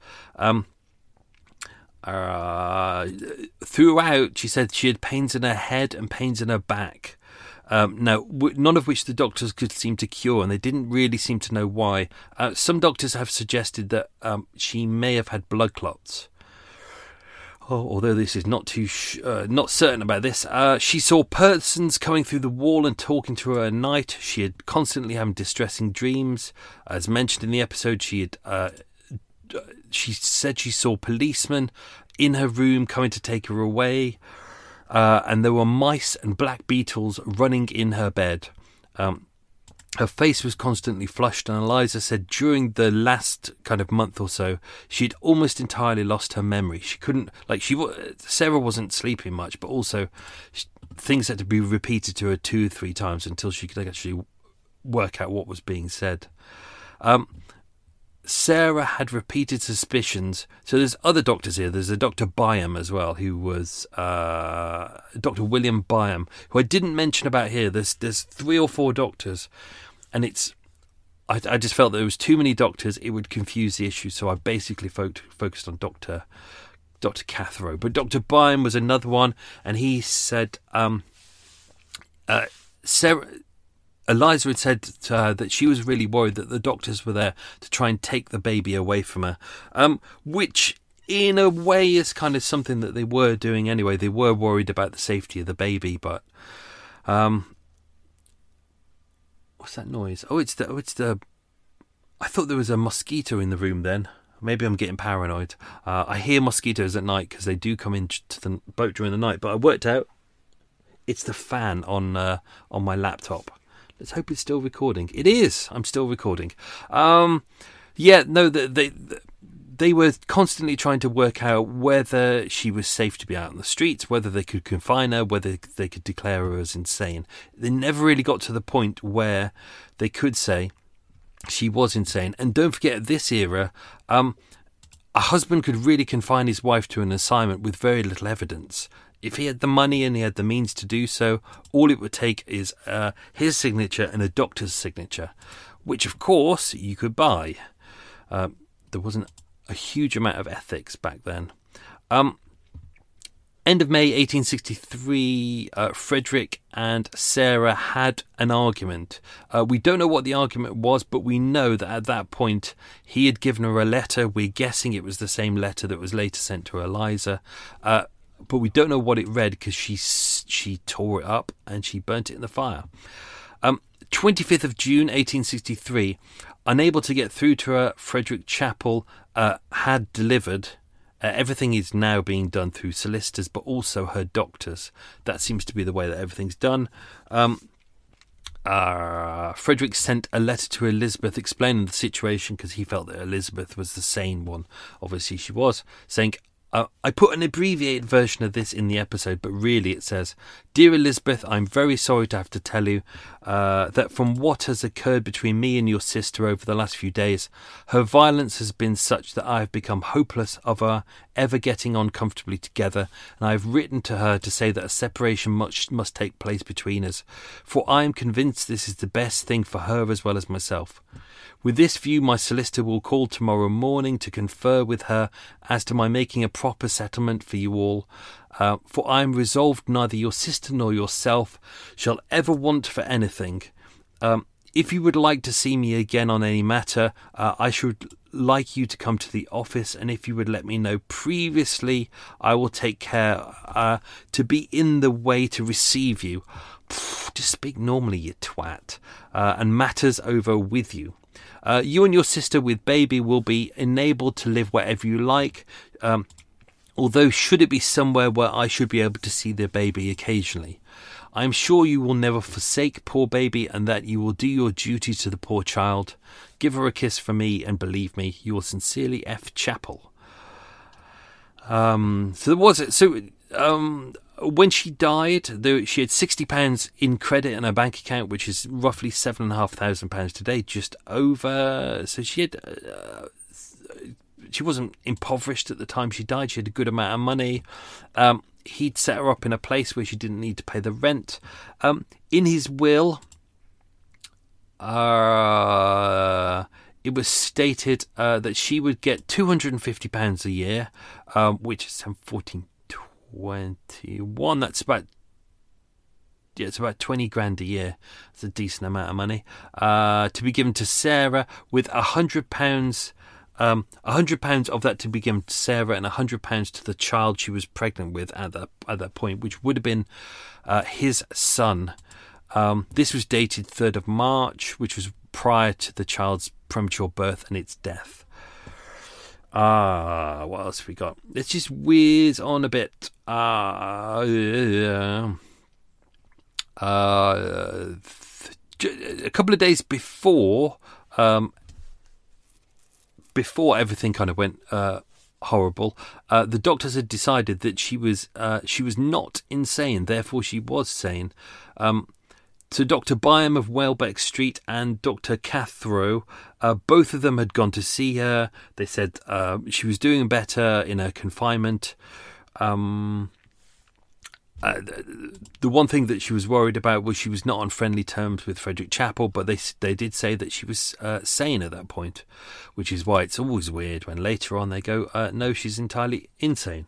Throughout, she said she had pains in her head and pains in her back. Now, none of which the doctors could seem to cure, and they didn't really seem to know why. Some doctors have suggested that she may have had blood clots. Although this is not certain about this. She saw persons coming through the wall and talking to her at night. She had constantly having distressing dreams. As mentioned in the episode, she said she saw policemen in her room coming to take her away. And there were mice and black beetles running in her bed. Her face was constantly flushed, and Eliza said during the last kind of month or so, she'd almost entirely lost her memory. She couldn't, Sarah wasn't sleeping much, but also things had to be repeated to her 2 or 3 times until she could actually work out what was being said. Sarah had repeated suspicions. So there's other doctors here. There's a Dr. Byam as well, who was Dr. William Byam, who I didn't mention about here. There's 3 or 4 doctors, and I just felt that there was too many doctors. It would confuse the issue, so I basically focused on Dr. Cathro. But Dr. Byam was another one, and he said Eliza had said to her that she was really worried that the doctors were there to try and take the baby away from her, which in a way is kind of something that they were doing anyway. They were worried about the safety of the baby, but what's that noise? It's the I thought there was a mosquito in the room then. Maybe I'm getting paranoid. I hear mosquitoes at night because they do come into the boat during the night, but I worked out it's the fan on my laptop. Let's hope it's still recording. It is. I'm still recording. They were constantly trying to work out whether she was safe to be out on the streets, whether they could confine her, whether they could declare her as insane. They never really got to the point where they could say she was insane. And don't forget, at this era, a husband could really confine his wife to an assignment with very little evidence. If he had the money and he had the means to do so, all it would take is his signature and a doctor's signature, which, of course, you could buy. There wasn't a huge amount of ethics back then. End of May 1863, Frederick and Sarah had an argument. We don't know what the argument was, but we know that at that point he had given her a letter. We're guessing it was the same letter that was later sent to Eliza. But we don't know what it read because she tore it up and she burnt it in the fire. 25th of June 1863, unable to get through to her, Frederick Chapel had delivered. Everything is now being done through solicitors, but also her doctors. That seems to be the way that everything's done. Frederick sent a letter to Elizabeth explaining the situation because he felt that Elizabeth was the sane one. Obviously she was, saying, I put an abbreviated version of this in the episode, but really it says, "Dear Elizabeth, I'm very sorry to have to tell you that from what has occurred between me and your sister over the last few days, her violence has been such that I have become hopeless of her ever getting on comfortably together, and I have written to her to say that a separation must take place between us, for I am convinced this is the best thing for her as well as myself. With this view, my solicitor will call tomorrow morning to confer with her as to my making a proper settlement for you all, for I am resolved neither your sister nor yourself shall ever want for anything. If you would like to see me again on any matter, I should like you to come to the office, and if you would let me know previously, I will take care to be in the way to receive you." Just speak normally, you twat. "And matters over with you. You and your sister with baby will be enabled to live wherever you like, although should it be somewhere where I should be able to see the baby occasionally. I am sure you will never forsake poor baby, and that you will do your duty to the poor child. Give her a kiss from me, and believe me, yours sincerely, F. Chapel." When she died, she had £60 in credit in her bank account, which is roughly £7,500 today, just over. So she wasn't impoverished at the time she died. She had a good amount of money. He'd set her up in a place where she didn't need to pay the rent. In his will, it was stated that she would get £250 a year, which is $14.21. That's about it's about 20 grand a year. It's a decent amount of money. To be given to Sarah, with £100. £100 of that to be given to Sarah, and £100 to the child she was pregnant with at that point, which would have been his son. This was dated 3rd of March, which was prior to the child's premature birth and its death. What else have we got? Let's just whiz on a bit. A couple of days before everything kind of went horrible, the doctors had decided that she was not insane, therefore she was sane. So Dr. Byam of Welbeck Street and Dr. Cathro, both of them had gone to see her. They said she was doing better in her confinement. The one thing that she was worried about was she was not on friendly terms with Frederick Chappell, but they did say that she was sane at that point, which is why it's always weird when later on they go, no, she's entirely insane.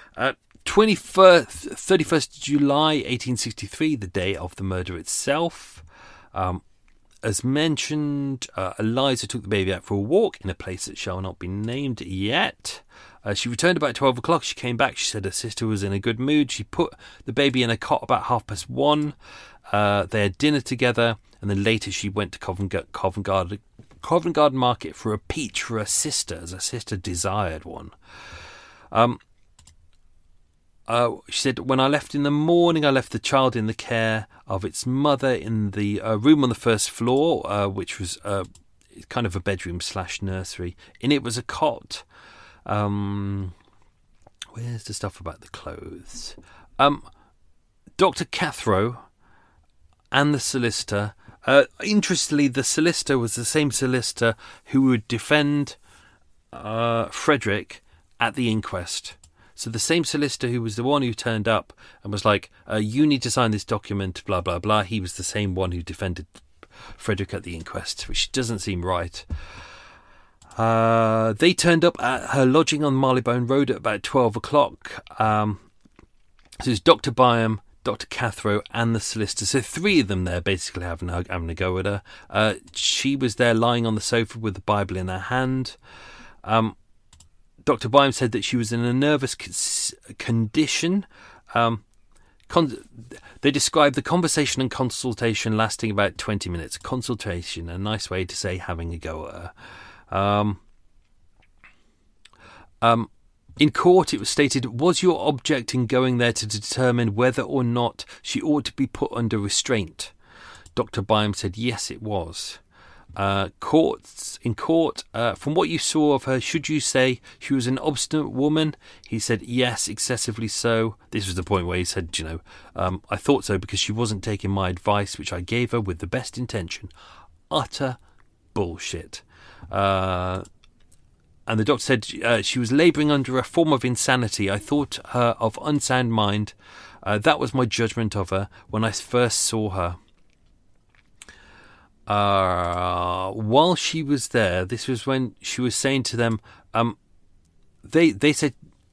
31st July 1863, the day of the murder itself. As mentioned, Eliza took the baby out for a walk in a place that shall not be named yet. She returned about 12 o'clock. She came back. She said her sister was in a good mood. She put the baby in a cot about 1:30. They had dinner together, and then later she went to Covent Garden Market for a peach for her sister, as her sister desired one. She said, when I left in the morning, I left the child in the care of its mother in the room on the first floor, which was kind of a bedroom / nursery. In it was a cot. Where's the stuff about the clothes? Dr. Cathro and the solicitor. Interestingly, the solicitor was the same solicitor who would defend Frederick at the inquest. So the same solicitor who was the one who turned up and was like, you need to sign this document, blah, blah, blah. He was the same one who defended Frederick at the inquest, which doesn't seem right. They turned up at her lodging on Marylebone Road at about 12 o'clock. So it's Dr. Byam, Dr. Cathro and the solicitor. So 3 of them there basically having a go at her. She was there lying on the sofa with the Bible in her hand. Dr. Byam said that she was in a nervous condition. They described the conversation and consultation lasting about 20 minutes. Consultation, a nice way to say having a go at her. In court, it was stated, was your object in going there to determine whether or not she ought to be put under restraint? Dr. Byam said, yes, it was. In court, from what you saw of her, should you say she was an obstinate woman? He said, yes, excessively so. This was the point where he said, I thought so because she wasn't taking my advice, which I gave her with the best intention. Utter bullshit. And the doctor said she was labouring under a form of insanity. I thought her of unsound mind. That was my judgment of her when I first saw her. While she was there, this was when she was saying to them, they said,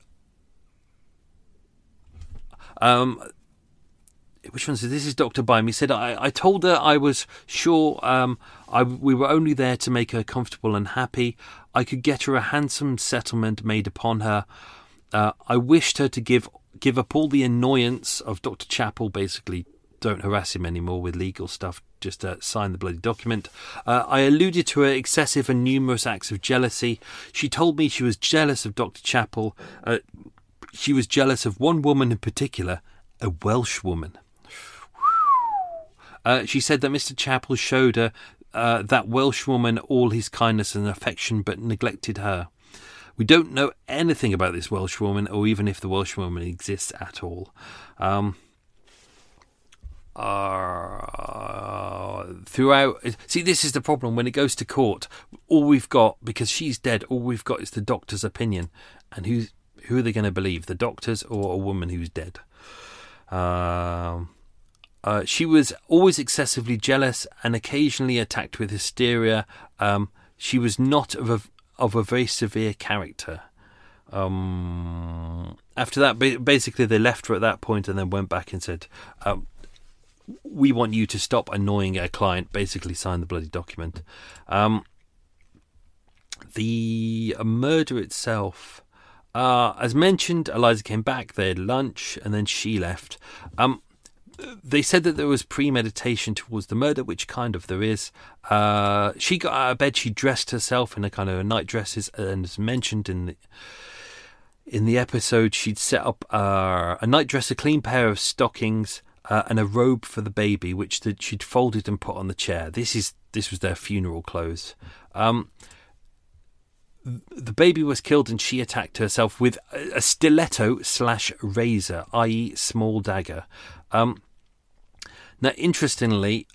which one said, this is Dr. Byam. He said, I told her I was sure we were only there to make her comfortable and happy. I could get her a handsome settlement made upon her. I wished her to give up all the annoyance of Dr. Chappell, basically don't harass him anymore with legal stuff, just sign the bloody document. I alluded to her excessive and numerous acts of jealousy. She told me she was jealous of Dr. Chappell. She was jealous of one woman in particular, a Welsh woman. She said that Mr. Chappell showed her that Welsh woman all his kindness and affection, but neglected her. We don't know anything about this Welsh woman, or even if the Welsh woman exists at all. Throughout, see, this is the problem when it goes to court. All we've got, because she's dead, all we've got is the doctor's opinion, and who are they going to believe, the doctors or a woman who's dead? She was always excessively jealous and occasionally attacked with hysteria. She was not of a very severe character. After that, basically they left her at that point and then went back and said, we want you to stop annoying our client, basically sign the bloody document. The murder itself, as mentioned, Eliza came back, they had lunch, and then she left. They said that there was premeditation towards the murder, which kind of there is. She got out of bed, she dressed herself in a kind of night dresses, and as mentioned in the episode, she'd set up a night dress, a clean pair of stockings, and a robe for the baby, which she'd folded and put on the chair. This was their funeral clothes. The baby was killed and she attacked herself with a stiletto/razor, i.e. small dagger. Now, interestingly,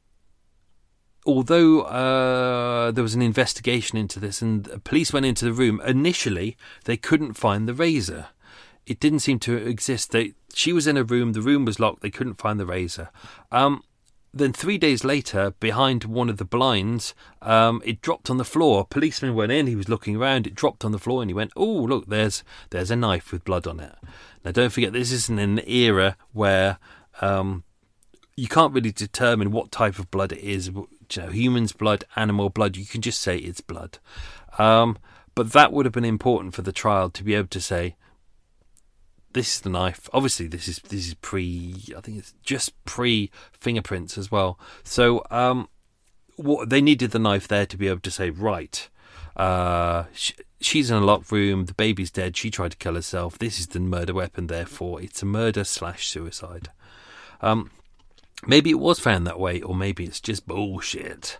although there was an investigation into this and police went into the room, initially they couldn't find the razor. It didn't seem to exist. She was in a room, the room was locked, they couldn't find the razor. Then 3 days later, behind one of the blinds, it dropped on the floor. A policeman went in, he was looking around, it dropped on the floor and he went, oh, look, there's a knife with blood on it. Now, don't forget, this isn't an era where you can't really determine what type of blood it is. Human's blood, animal blood, you can just say it's blood. But that would have been important for the trial to be able to say, this is the knife. Obviously, this is I think it's just pre-fingerprints as well. So they needed the knife there to be able to say, right, she's in a locked room, the baby's dead, she tried to kill herself, this is the murder weapon, therefore it's a murder/suicide. Maybe it was found that way, or maybe it's just bullshit.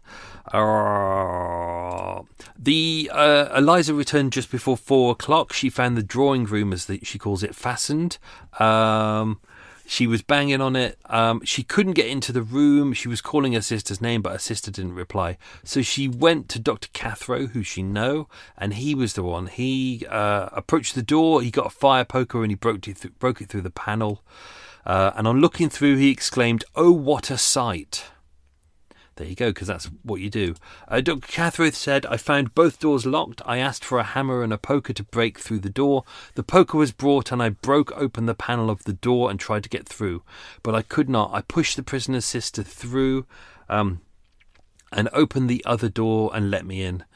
Eliza returned just before 4 o'clock. She found the drawing room, as she calls it, fastened. She was banging on it. She couldn't get into the room. She was calling her sister's name, but her sister didn't reply. So she went to Dr. Cathro, who she knew, and he was the one. He approached the door. He got a fire poker and he broke it through the panel. And on looking through, he exclaimed, "Oh, what a sight!" There you go, because that's what you do. Dr. Cathro said, "I found both doors locked. I asked for a hammer and a poker to break through the door. The poker was brought and I broke open the panel of the door and tried to get through. But I could not. I pushed the prisoner's sister through and opened the other door and let me in."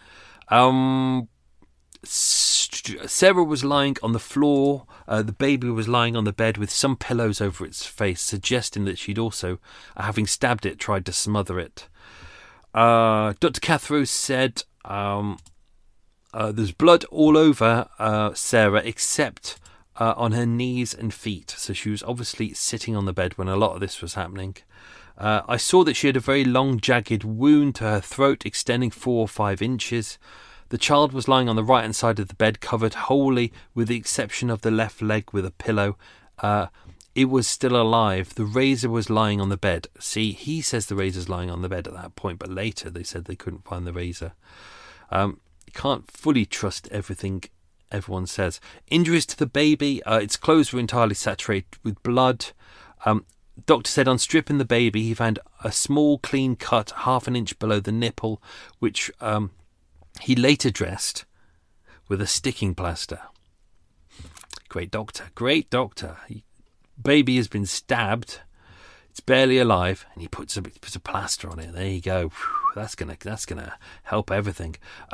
Sarah was lying on the floor. The baby was lying on the bed with some pillows over its face, suggesting that she'd also, having stabbed it, tried to smother it. Dr. Cathro said there's blood all over Sarah except on her knees and feet. So she was obviously sitting on the bed when a lot of this was happening. I saw that she had a very long, jagged wound to her throat extending 4 or 5 inches. The child was lying on the right-hand side of the bed, covered wholly, with the exception of the left leg with a pillow. It was still alive. The razor was lying on the bed. See, he says the razor's lying on the bed at that point, but later they said they couldn't find the razor. You can't fully trust everything everyone says. Injuries to the baby. Its clothes were entirely saturated with blood. Doctor said on stripping the baby, he found a small, clean cut, 1/2 inch below the nipple, which he later dressed with a sticking plaster. Great doctor. Baby has been stabbed. It's barely alive, and he puts a plaster on it. There you go. That's gonna help everything.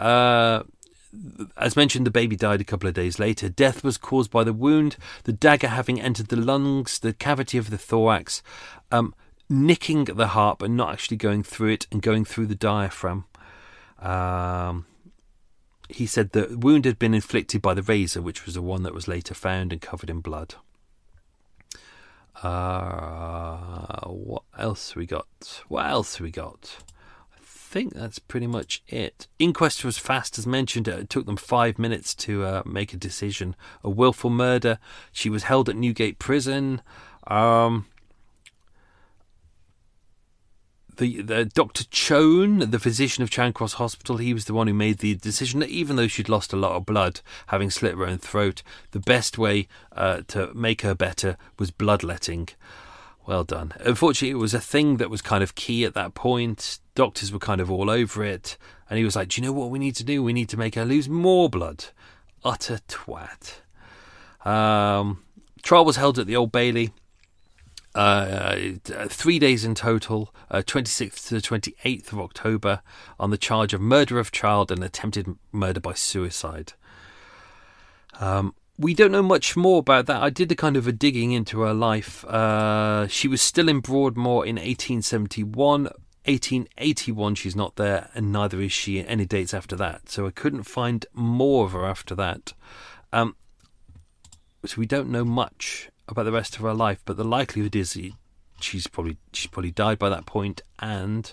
As mentioned, the baby died a couple of days later. Death was caused by the wound, the dagger having entered the lungs, the cavity of the thorax, nicking the heart, but not actually going through it and going through the diaphragm. He said the wound had been inflicted by the razor, which was the one that was later found and covered in blood. What else we got? I think that's pretty much it. Inquest was fast, as mentioned. It took them 5 minutes to make a decision. A willful murder. She was held at Newgate Prison. The Dr. Chone, the physician of Charing Cross Hospital, he was the one who made the decision that even though she'd lost a lot of blood, having slit her own throat, the best way to make her better was bloodletting. Well done. Unfortunately, it was a thing that was kind of key at that point. Doctors were kind of all over it. And he was like, do you know what we need to do? We need to make her lose more blood. Utter twat. Trial was held at the Old Bailey. 3 days in total, 26th to the 28th of October, on the charge of murder of child and attempted murder by suicide. We don't know much more about that. I did a kind of a digging into her life. She was still in Broadmoor in 1871. 1881 she's not there, and neither is she any dates after that. So I couldn't find more of her after that. So we don't know much about the rest of her life, but the likelihood is she's probably died by that point, and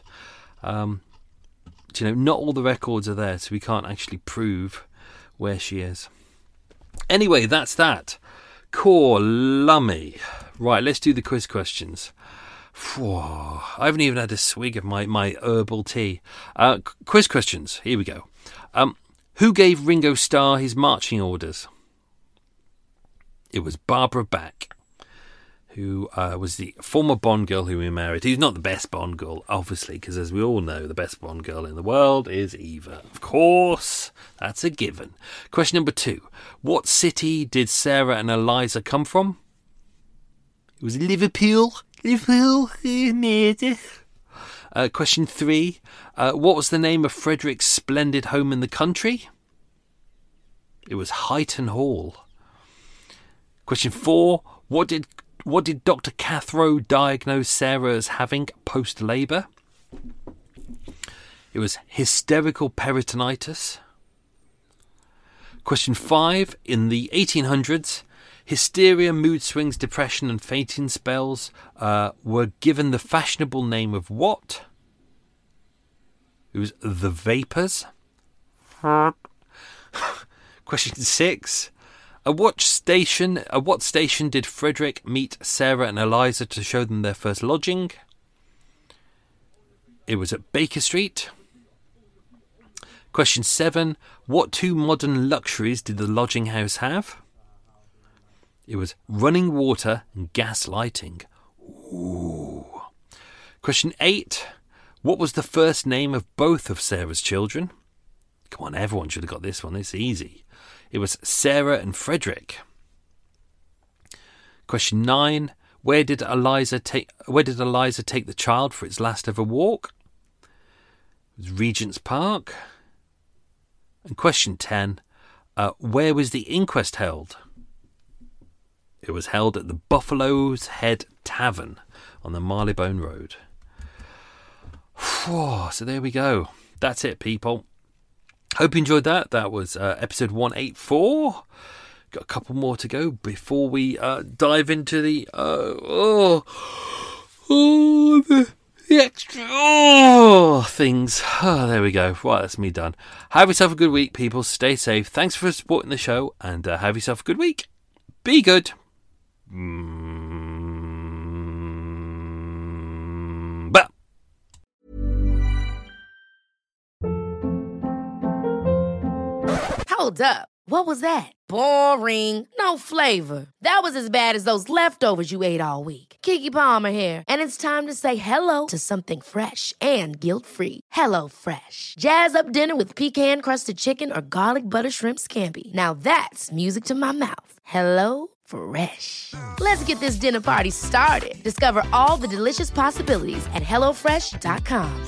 not all the records are there, so we can't actually prove where she is. Anyway, that's that. Core lummy. Right, let's do the quiz questions. I haven't even had a swig of my herbal tea. Quiz questions. Here we go. Who gave Ringo Starr his marching orders? It was Barbara Bach, who was the former Bond girl who he married. Who's not the best Bond girl, obviously, because as we all know, the best Bond girl in the world is Eva. Of course, that's a given. Question number 2. What city did Sarah and Eliza come from? It was Liverpool. Question 3. What was the name of Frederick's splendid home in the country? It was Highton Hall. Question 4. What did Dr. Cathro diagnose Sarah as having post-labour? It was hysterical peritonitis. Question 5. In the 1800s, hysteria, mood swings, depression and fainting spells were given the fashionable name of what? It was the vapours. Question 6. At what station did Frederick meet Sarah and Eliza to show them their first lodging? It was at Baker Street. Question 7. What 2 modern luxuries did the lodging house have? It was running water and gas lighting. Ooh. Question 8. What was the first name of both of Sarah's children? Come on, everyone should have got this one. It's easy. It was Sarah and Frederick. Question 9. Where did Eliza take the child for its last ever walk? It was Regent's Park. And question 10. Where was the inquest held? It was held at the Buffalo's Head Tavern on the Marylebone Road. So there we go. That's it, people. Hope you enjoyed that. That was episode 184. Got a couple more to go before we dive into the extra things. There we go. Right, that's me done. Have yourself a good week, people. Stay safe. Thanks for supporting the show, and have yourself a good week. Be good. Hold up. What was that? Boring. No flavor. That was as bad as those leftovers you ate all week. Keke Palmer here, and it's time to say hello to something fresh and guilt-free. Hello Fresh. Jazz up dinner with pecan-crusted chicken or garlic butter shrimp scampi. Now that's music to my mouth. Hello Fresh. Let's get this dinner party started. Discover all the delicious possibilities at HelloFresh.com.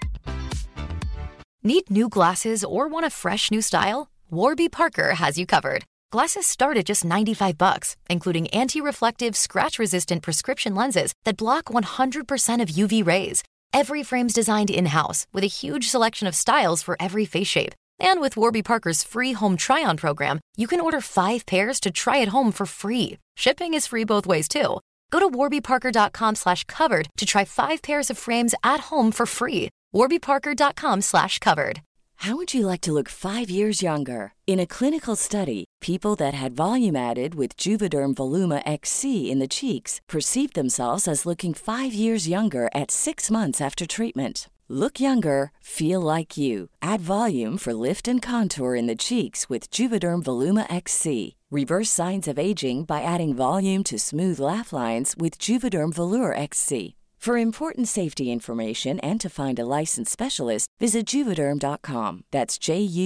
Need new glasses or want a fresh new style? Warby Parker has you covered. Glasses start at just $95, including anti-reflective, scratch-resistant prescription lenses that block 100% of UV rays. Every frame's designed in-house with a huge selection of styles for every face shape. And with Warby Parker's free home try-on program, you can order 5 pairs to try at home for free. Shipping is free both ways, too. Go to warbyparker.com/covered to try 5 pairs of frames at home for free. warbyparker.com/covered. How would you like to look 5 years younger? In a clinical study, people that had volume added with Juvederm Voluma XC in the cheeks perceived themselves as looking 5 years younger at 6 months after treatment. Look younger, feel like you. Add volume for lift and contour in the cheeks with Juvederm Voluma XC. Reverse signs of aging by adding volume to smooth laugh lines with Juvederm Volure XC. For important safety information and to find a licensed specialist, visit Juvederm.com. That's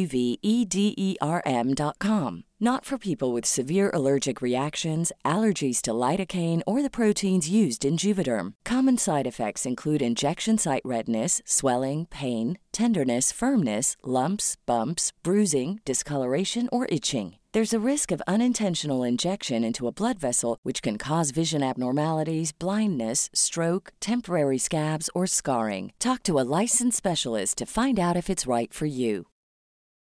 JUVEDERM.com. Not for people with severe allergic reactions, allergies to lidocaine, or the proteins used in Juvederm. Common side effects include injection site redness, swelling, pain, tenderness, firmness, lumps, bumps, bruising, discoloration, or itching. There's a risk of unintentional injection into a blood vessel, which can cause vision abnormalities, blindness, stroke, temporary scabs, or scarring. Talk to a licensed specialist to find out if it's right for you.